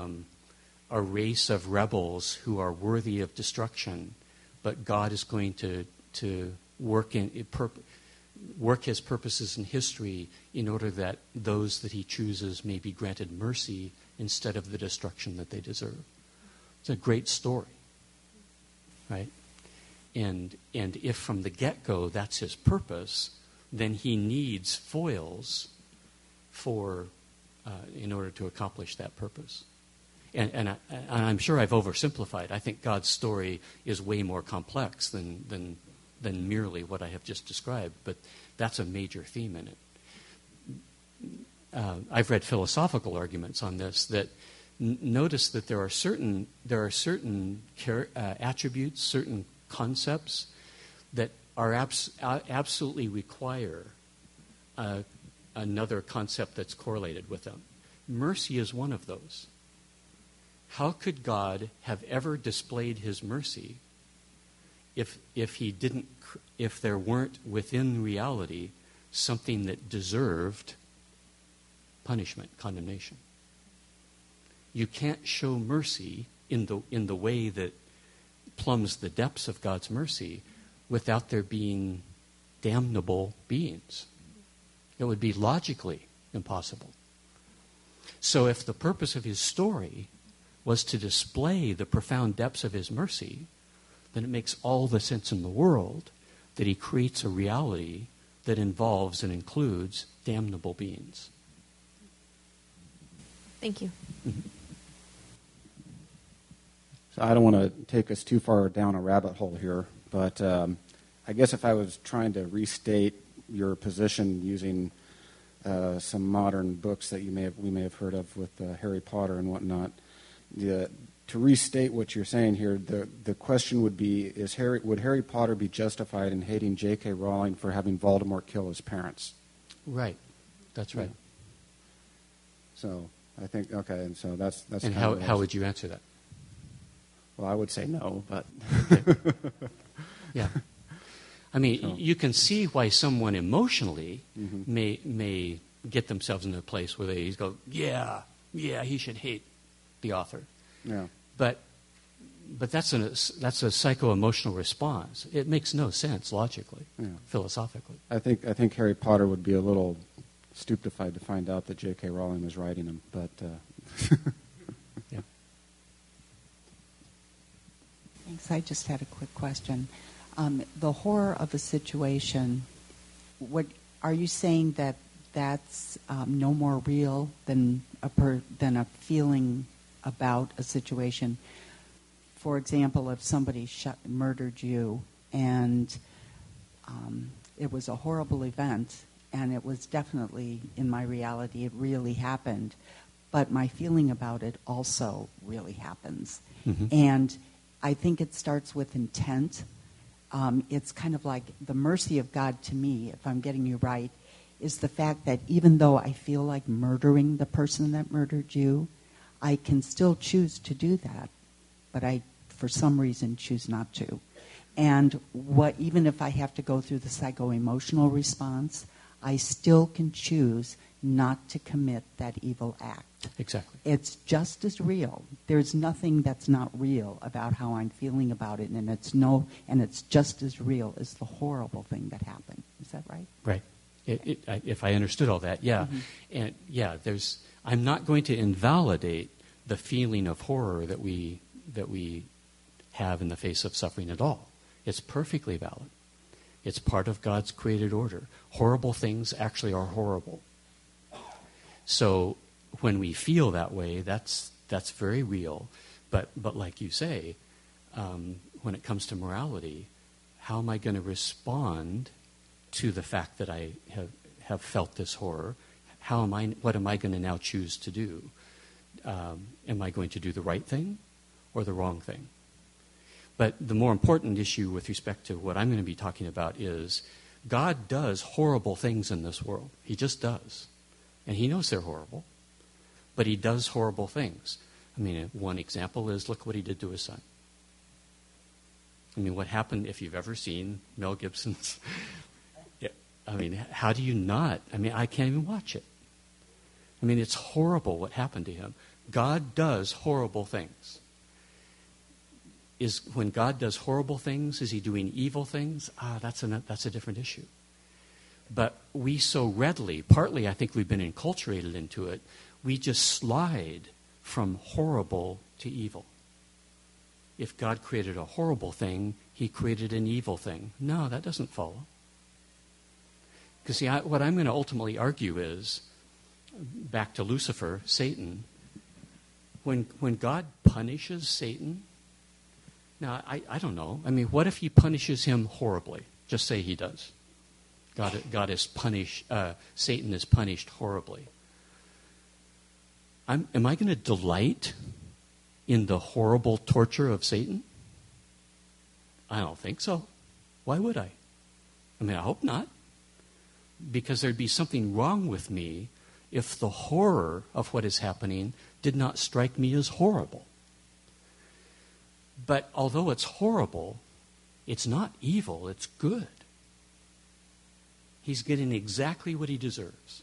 a race of rebels who are worthy of destruction, but God is going to work his purposes in history in order that those that he chooses may be granted mercy instead of the destruction that they deserve. It's a great story, right? And if from the get-go that's his purpose, then he needs foils in order to accomplish that purpose. And I'm sure I've oversimplified. I think God's story is way more complex than merely what I have just described, but that's a major theme in it. I've read philosophical arguments on this that notice that there are certain attributes, certain concepts that are absolutely require another concept that's correlated with them. Mercy is one of those. How could God have ever displayed his mercy if there weren't within reality something that deserved punishment, condemnation? You can't show mercy in the way that plumbs the depths of God's mercy without there being damnable beings. It would be logically impossible. So if the purpose of his story was to display the profound depths of his mercy, then it makes all the sense in the world that he creates a reality that involves and includes damnable beings. Thank you. Mm-hmm. So I don't want to take us too far down a rabbit hole here, but I guess if I was trying to restate your position using some modern books that we may have heard of with Harry Potter and whatnot, to restate what you're saying here, the question would be: would Harry Potter be justified in hating J.K. Rowling for having Voldemort kill his parents? Right, that's right. So I think and so that's. And how would you answer that? Well, I would say no, but yeah. I mean, you can see why someone emotionally may get themselves into a place where they go, yeah, he should hate the author. Yeah. But that's a psycho-emotional response. It makes no sense logically, philosophically. I think Harry Potter would be a little stupefied to find out that J.K. Rowling was writing him, but yeah. Thanks. I just had a quick question. The horror of the situation. What are you saying that that's no more real than a feeling about a situation. For example, if somebody murdered you and it was a horrible event, and it was definitely in my reality, it really happened, but my feeling about it also really happens. Mm-hmm. And I think it starts with intent. It's kind of like the mercy of God to me, if I'm getting you right, is the fact that even though I feel like murdering the person that murdered you, I can still choose to do that, but I, for some reason, choose not to. And even if I have to go through the psycho-emotional response, I still can choose not to commit that evil act. Exactly. It's just as real. There's nothing that's not real about how I'm feeling about it, and it's just as real as the horrible thing that happened. Is that right? Right. If I understood all that, yeah. Mm-hmm. And yeah, I'm not going to invalidate the feeling of horror that we have in the face of suffering at all. It's perfectly valid. It's part of God's created order. Horrible things actually are horrible. So when we feel that way, that's very real. But like you say, when it comes to morality, how am I going to respond to the fact that I have felt this horror? What am I going to now choose to do? Am I going to do the right thing or the wrong thing? But the more important issue with respect to what I'm going to be talking about is God does horrible things in this world. He just does. And he knows they're horrible. But he does horrible things. I mean, one example is look what he did to his son. I mean, what happened, if you've ever seen Mel Gibson's... I mean, how do you not? I mean, I can't even watch it. I mean, it's horrible what happened to him. God does horrible things. When God does horrible things, is he doing evil things? That's a different issue. But we so readily, partly I think we've been enculturated into it, we just slide from horrible to evil. If God created a horrible thing, he created an evil thing. No, that doesn't follow. Because see, what I'm going to ultimately argue is, back to Lucifer, Satan, when God punishes Satan, now I don't know. I mean, what if he punishes him horribly? Just say he does. God is punished. Satan is punished horribly. Am I going to delight in the horrible torture of Satan? I don't think so. Why would I? I mean, I hope not. Because there'd be something wrong with me if the horror of what is happening did not strike me as horrible. But although it's horrible, it's not evil, it's good. He's getting exactly what he deserves.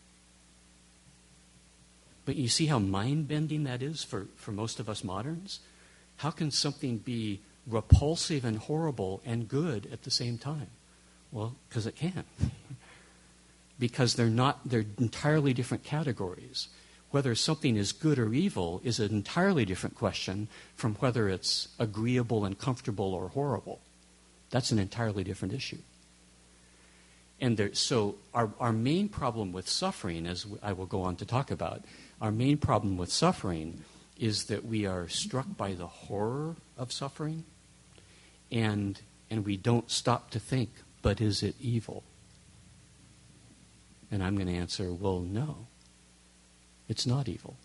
But you see how mind-bending that is for most of us moderns? How can something be repulsive and horrible and good at the same time? Well, because it can. Because they're entirely different categories. Whether something is good or evil is an entirely different question from whether it's agreeable and comfortable or horrible. That's an entirely different issue. And so our main problem with suffering, as I will go on to talk about, our main problem with suffering is that we are struck by the horror of suffering, and we don't stop to think, but is it evil? And I'm going to answer, well, no. It's not evil.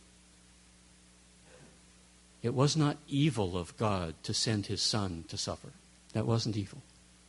It was not evil of God to send his son to suffer. That wasn't evil.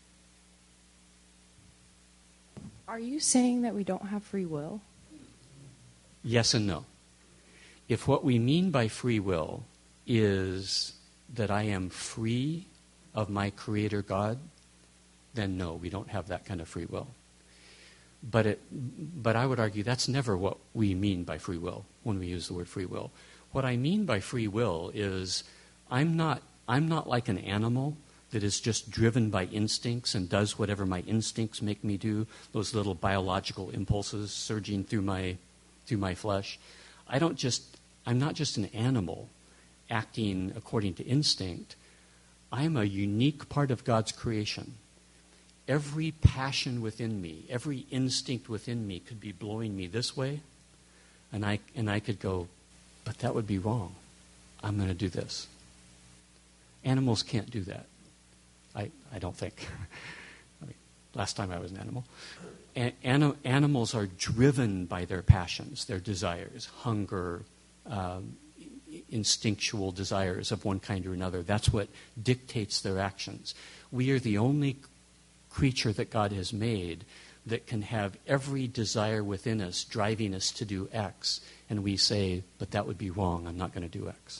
Are you saying that we don't have free will? Yes and no. If what we mean by free will is that I am free of my Creator God, then no, we don't have that kind of free will. But I would argue that's never what we mean by free will when we use the word free will. What I mean by free will is I'm not like an animal that is just driven by instincts and does whatever my instincts make me do, those little biological impulses surging through my flesh. I'm not just an animal acting according to instinct. I'm a unique part of God's creation. every passion within me, every instinct within me could be blowing me this way, and I could go, but that would be wrong. I'm going to do this. Animals can't do that. I don't think. Last time I was an animal. Animals are driven by their passions, their desires, hunger, instinctual desires of one kind or another. That's what dictates their actions. We are the only creature that God has made that can have every desire within us driving us to do X, and we say, but that would be wrong, I'm not going to do X.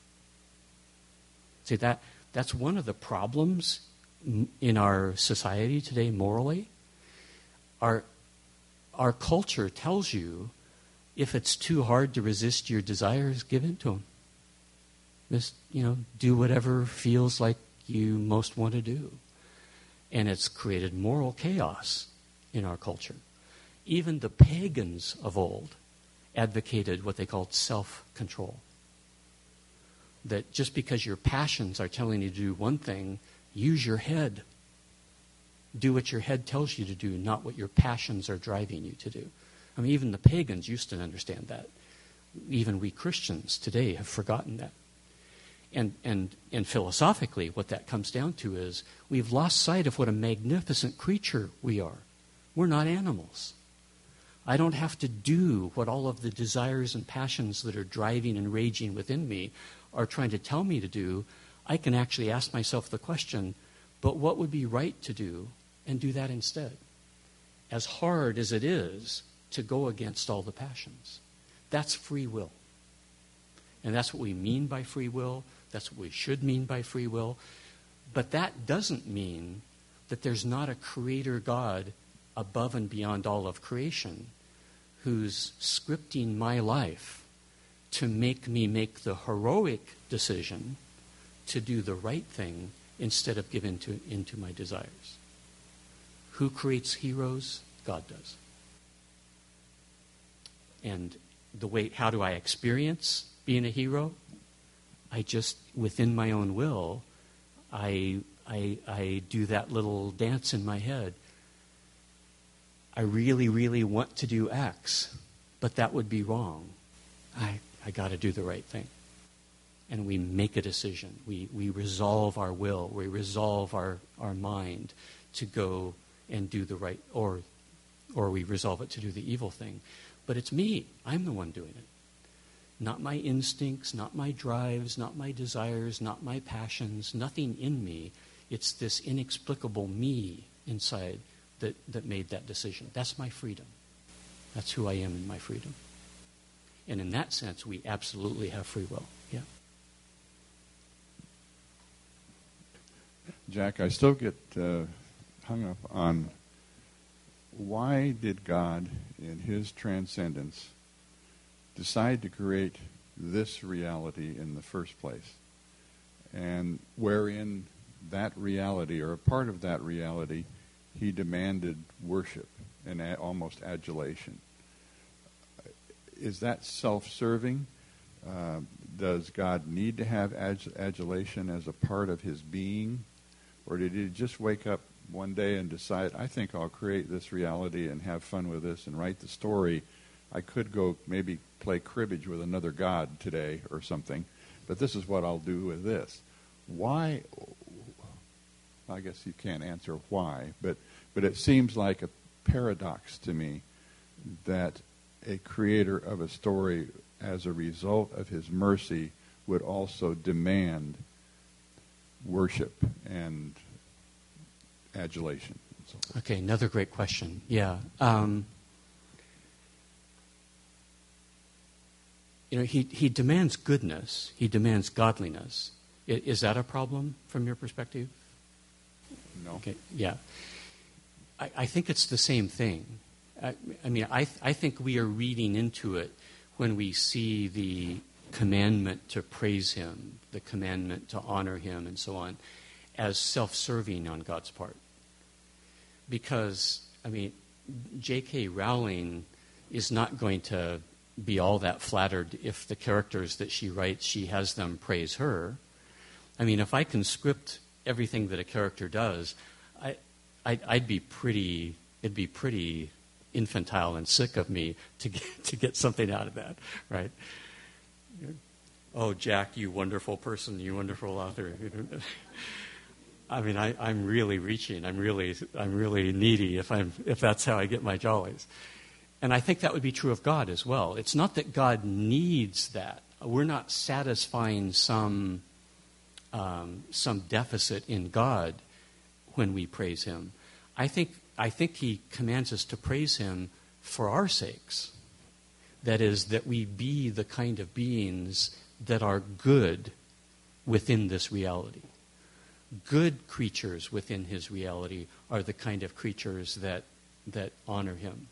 See, that's one of the problems in our society today morally. Our culture tells you if it's too hard to resist your desires, give in to them. Just, do whatever feels like you most want to do. And it's created moral chaos in our culture. Even the pagans of old advocated what they called self-control. That just because your passions are telling you to do one thing, use your head. Do what your head tells you to do, not what your passions are driving you to do. I mean, even the pagans used to understand that. Even we Christians today have forgotten that. And philosophically, what that comes down to is we've lost sight of what a magnificent creature we are. We're not animals. I don't have to do what all of the desires and passions that are driving and raging within me are trying to tell me to do. I can actually ask myself the question, but what would be right to do, and do that instead? As hard as it is to go against all the passions. That's free will. And that's what we mean by free will. That's what we should mean by free will. But that doesn't mean that there's not a creator God above and beyond all of creation who's scripting my life to make me make the heroic decision to do the right thing instead of give into my desires. Who creates heroes? God does. And how do I experience being a hero? I just, within my own will, I do that little dance in my head. I really, really want to do X, but that would be wrong. I got to do the right thing. And we make a decision. We resolve our will. We resolve our mind to go and do the right, or we resolve it to do the evil thing. But it's me. I'm the one doing it. Not my instincts, not my drives, not my desires, not my passions, nothing in me. It's this inexplicable me inside that made that decision. That's my freedom. That's who I am in my freedom. And in that sense, we absolutely have free will. Yeah. Jack, I still get hung up on why did God, in his transcendence, decide to create this reality in the first place, and wherein that reality, or a part of that reality, he demanded worship and almost adulation. Is that self-serving? Does God need to have adulation as a part of his being? Or did he just wake up one day and decide, I think I'll create this reality and have fun with this and write the story? I could go maybe play cribbage with another god today or something, but this is what I'll do with this. Why? I guess you can't answer why, but it seems like a paradox to me that a creator of a story, as a result of his mercy, would also demand worship and adulation. Okay, another great question. Yeah. He demands goodness. He demands godliness. Is that a problem from your perspective? No. Okay. Yeah. I think it's the same thing. I think we are reading into it when we see the commandment to praise him, the commandment to honor him, and so on, as self-serving on God's part. Because, J.K. Rowling is not going to be all that flattered if the characters that she writes, she has them praise her. If I can script everything that a character does, it'd be pretty infantile and sick of me to get something out of that, right? Oh, Jack, you wonderful person, you wonderful author. I mean, I'm really reaching. I'm really needy if that's how I get my jollies. And I think that would be true of God as well. It's not that God needs that. We're not satisfying some deficit in God when we praise Him. I think He commands us to praise Him for our sakes. That is, that we be the kind of beings that are good within this reality. Good creatures within His reality are the kind of creatures that honor Him.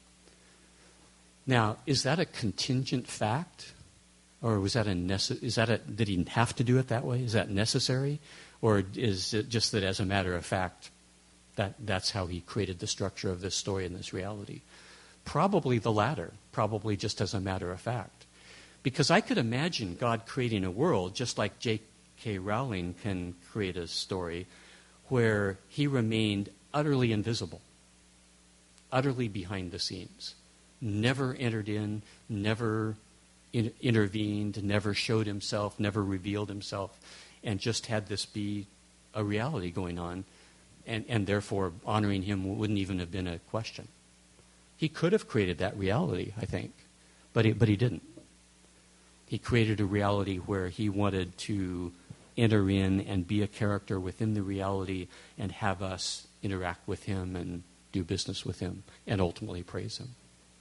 Now, is that a contingent fact? Or was that did He have to do it that way? Is that necessary? Or is it just that as a matter of fact, that's how He created the structure of this story and this reality? Probably the latter, probably just as a matter of fact. Because I could imagine God creating a world just like J.K. Rowling can create a story where He remained utterly invisible, utterly behind the scenes, never entered in, never intervened, never showed Himself, never revealed Himself, and just had this be a reality going on, and therefore honoring Him wouldn't even have been a question. He could have created that reality, I think, but he didn't. He created a reality where He wanted to enter in and be a character within the reality and have us interact with Him and do business with Him and ultimately praise Him.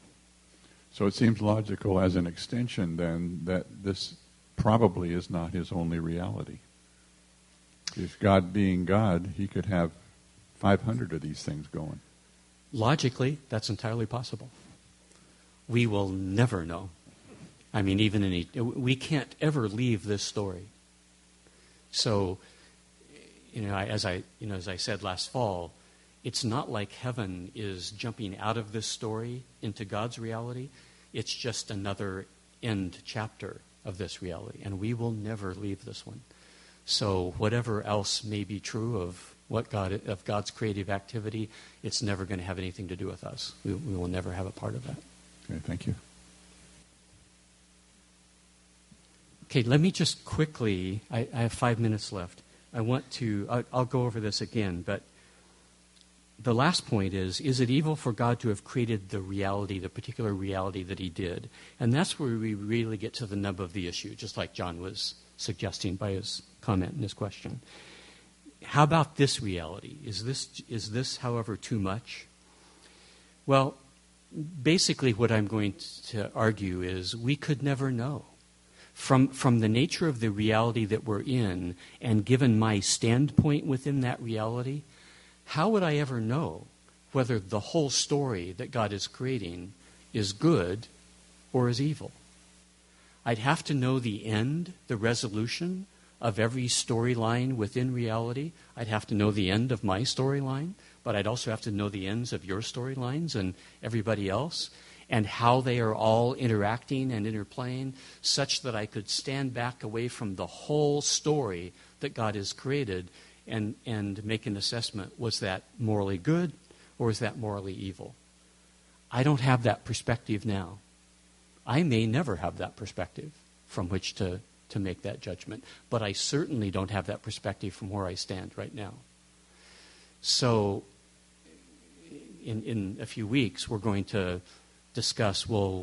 So it seems logical as an extension, then, that this probably is not His only reality. If God being God, He could have 500 of these things going. Logically, that's entirely possible. We will never know. I mean, we can't ever leave this story. So, as I said last fall, it's not like heaven is jumping out of this story into God's reality. It's just another end chapter of this reality, and we will never leave this one. So whatever else may be true of God's creative activity, it's never going to have anything to do with us. We will never have a part of that. Okay, thank you. Okay, let me just quickly, I have 5 minutes left. I'll go over this again, but the last point is it evil for God to have created the reality, the particular reality that He did? And that's where we really get to the nub of the issue, just like John was suggesting by his comment and his question. How about this reality? Is this, however, too much? Well, basically what I'm going to argue is we could never know. From the nature of the reality that we're in, and given my standpoint within that reality, how would I ever know whether the whole story that God is creating is good or is evil? I'd have to know the end, the resolution of every storyline within reality. I'd have to know the end of my storyline, but I'd also have to know the ends of your storylines and everybody else, and how they are all interacting and interplaying, such that I could stand back away from the whole story that God has created and make an assessment. Was that morally good or is that morally evil? I don't have that perspective now. I may never have that perspective from which to make that judgment, but I certainly don't have that perspective from where I stand right now. So in a few weeks, we're going to discuss, well,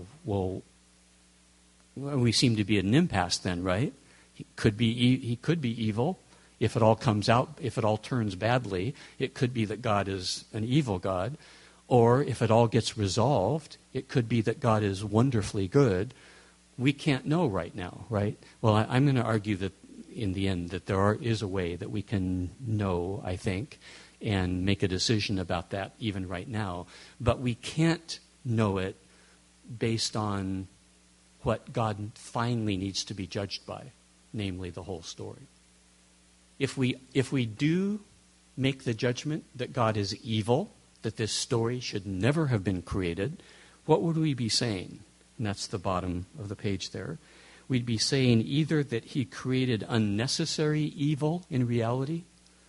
we seem to be at an impasse then, right? He could be evil. If it all comes out, if it all turns badly, it could be that God is an evil God. Or if it all gets resolved, it could be that God is wonderfully good. We can't know right now, right? Well, I'm going to argue that in the end that is a way that we can know, I think, and make a decision about that even right now. But we can't know it based on what God finally needs to be judged by, namely the whole story. If we do make the judgment that God is evil, that this story should never have been created, what would we be saying? And that's the bottom of the page there. We'd be saying either that He created unnecessary evil in reality,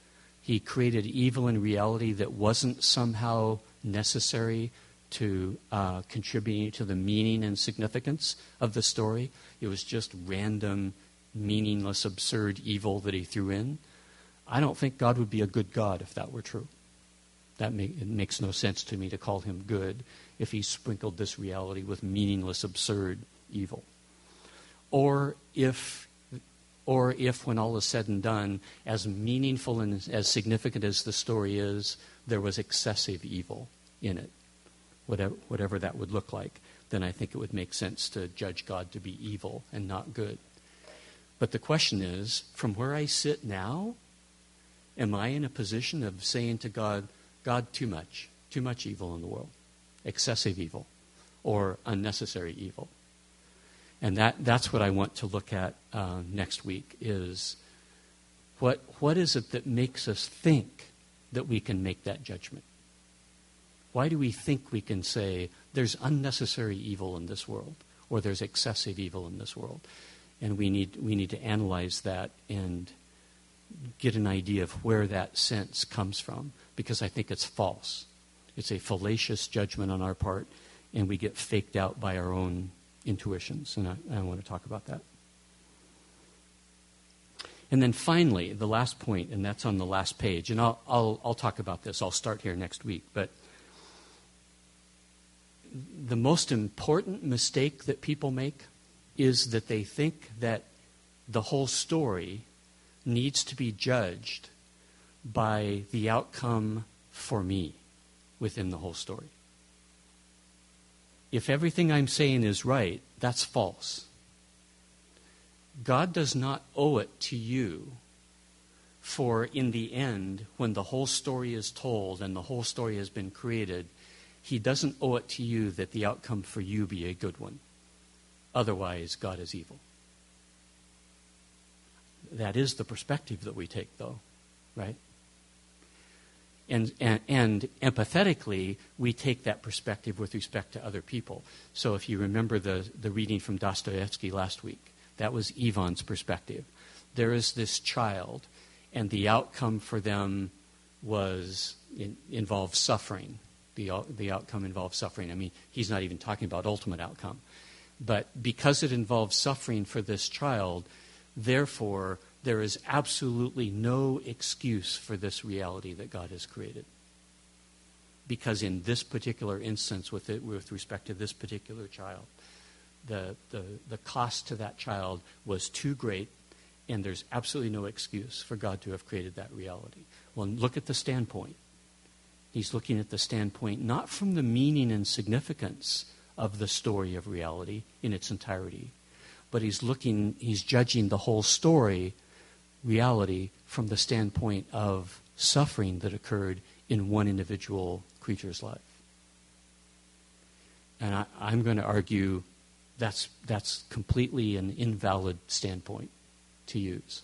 He created evil in reality that wasn't somehow necessary to contributing to the meaning and significance of the story. It was just random, meaningless, absurd evil that he threw in. I don't think God would be a good God if that were true. It makes no sense to me to call him good if he sprinkled this reality with meaningless, absurd evil. Or if when all is said and done, as meaningful and as significant as the story is, there was excessive evil in it, whatever that would look like, then I think it would make sense to judge God to be evil and not good. But the question is, from where I sit now, am I in a position of saying to God, God, too much evil in the world, excessive evil, or unnecessary evil? And that's what I want to look at next week, is what is it that makes us think that we can make that judgment? Why do we think we can say there's unnecessary evil in this world, or there's excessive evil in this world? And we need to analyze that and get an idea of where that sense comes from, because I think it's false. It's a fallacious judgment on our part, and we get faked out by our own intuitions, and I want to talk about that. And then finally, the last point, and that's on the last page, and I'll talk about this. I'll start here next week, but the most important mistake that people make is that they think that the whole story needs to be judged by the outcome for me within the whole story. If everything I'm saying is right, that's false. God does not owe it to you for, in the end, when the whole story is told and the whole story has been created, he doesn't owe it to you that the outcome for you be a good one. Otherwise, God is evil. That is the perspective that we take, though, right? And empathetically, we take that perspective with respect to other people. So if you remember the reading from Dostoevsky last week, that was Ivan's perspective. There is this child, and the outcome for them involved suffering. The outcome involved suffering. I mean, he's not even talking about ultimate outcome. But because it involves suffering for this child, therefore, there is absolutely no excuse for this reality that God has created. Because in this particular instance, with respect to this particular child, the cost to that child was too great, and there's absolutely no excuse for God to have created that reality. Well, look at the standpoint. He's looking at the standpoint not from the meaning and significance of the story of reality in its entirety, but he's judging the whole story, reality, from the standpoint of suffering that occurred in one individual creature's life. And I'm going to argue that's completely an invalid standpoint to use.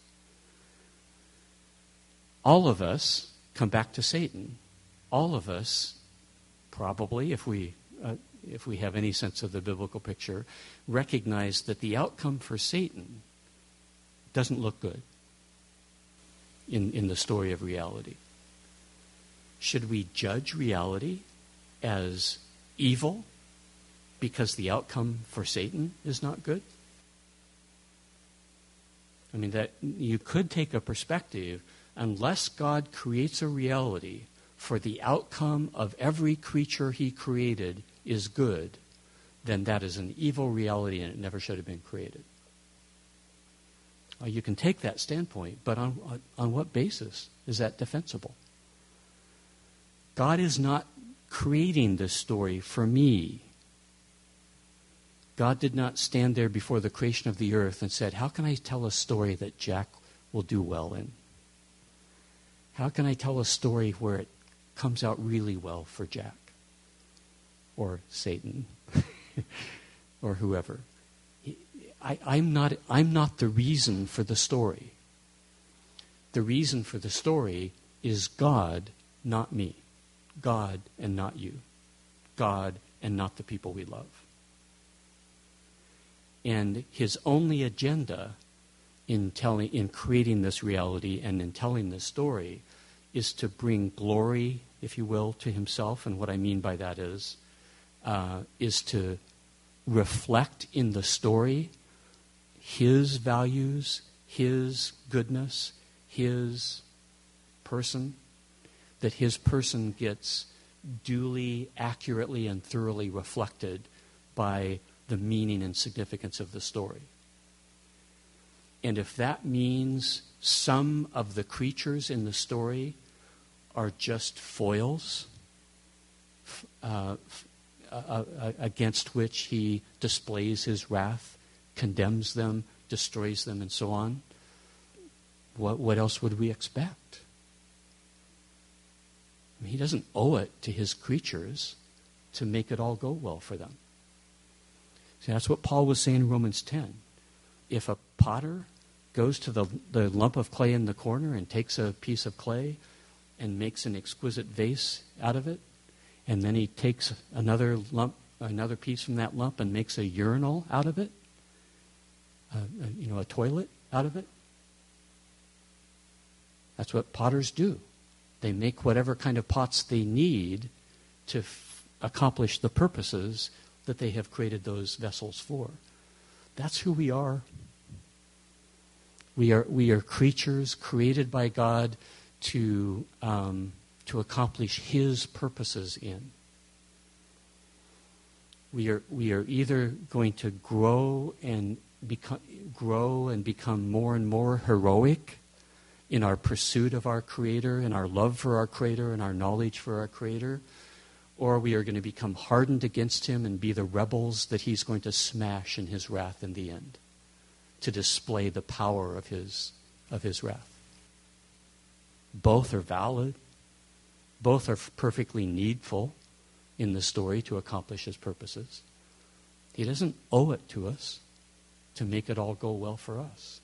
All of us come back to Satan. All of us, probably, if we have any sense of the biblical picture, recognize that the outcome for Satan doesn't look good in the story of reality. Should we judge reality as evil because the outcome for Satan is not good? I mean, that you could take a perspective, unless God creates a reality for the outcome of every creature he created is good, then that is an evil reality and it never should have been created. You can take that standpoint, but on what basis is that defensible? God is not creating this story for me. God did not stand there before the creation of the earth and said, how can I tell a story that Jack will do well in? How can I tell a story where it comes out really well for Jack? Or Satan? Or whoever. I'm not the reason for the story. The reason for the story is God, not me. God and not you. God and not the people we love. And his only agenda in creating this reality and in telling this story is to bring glory, if you will, to himself. And what I mean by that is to reflect in the story his values, his goodness, his person, that his person gets duly, accurately, and thoroughly reflected by the meaning and significance of the story. And if that means some of the creatures in the story are just foils against which he displays his wrath, condemns them, destroys them, and so on, what else would we expect? I mean, he doesn't owe it to his creatures to make it all go well for them. See, that's what Paul was saying in Romans 10. If a potter goes to the lump of clay in the corner and takes a piece of clay and makes an exquisite vase out of it, and then he takes another piece from that lump and makes a urinal out of it, a toilet out of it. That's what potters do. They make whatever kind of pots they need to accomplish the purposes that they have created those vessels for. That's who we are. We are creatures created by God to accomplish his purposes in. We are either going to grow and become more and more heroic in our pursuit of our Creator, in our love for our Creator, and our knowledge for our Creator, or we are going to become hardened against him and be the rebels that he's going to smash in his wrath in the end, to display the power of his wrath. Both are valid. Both are perfectly needful in the story to accomplish his purposes. He doesn't owe it to us to make it all go well for us.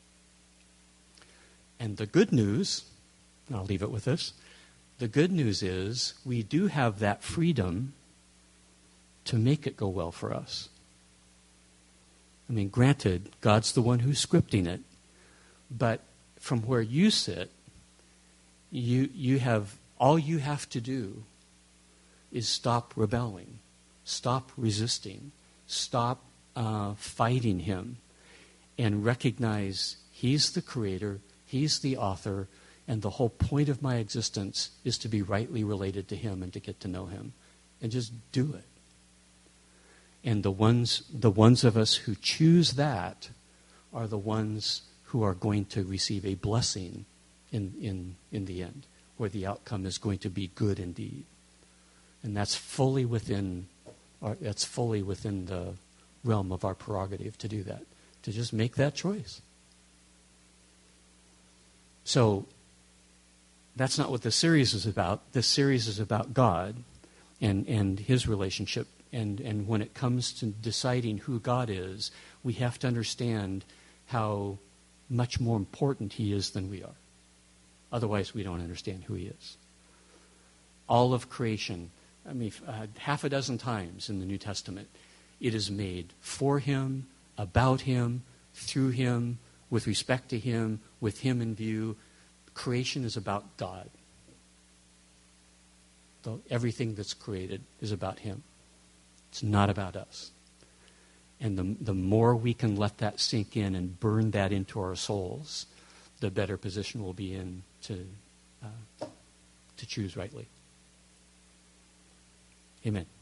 And the good news, and I'll leave it with this, the good news is we do have that freedom to make it go well for us. I mean, granted, God's the one who's scripting it, but from where you sit, you have all you have to do is stop rebelling, stop resisting, stop fighting him, and recognize he's the creator, he's the author, and the whole point of my existence is to be rightly related to him and to get to know him. And just do it. And the ones of us who choose that are the ones who are going to receive a blessing in the end, where the outcome is going to be good indeed. And that's fully within the realm of our prerogative to do that, to just make that choice. So that's not what this series is about. This series is about God and his relationship. And when it comes to deciding who God is, we have to understand how much more important he is than we are. Otherwise, we don't understand who he is. All of creation, half a dozen times in the New Testament, it is made for him, about him, through him, with respect to him, with him in view. Creation is about God. Everything that's created is about him. It's not about us. And the more we can let that sink in and burn that into our souls, the better position we'll be in to choose rightly. Amen.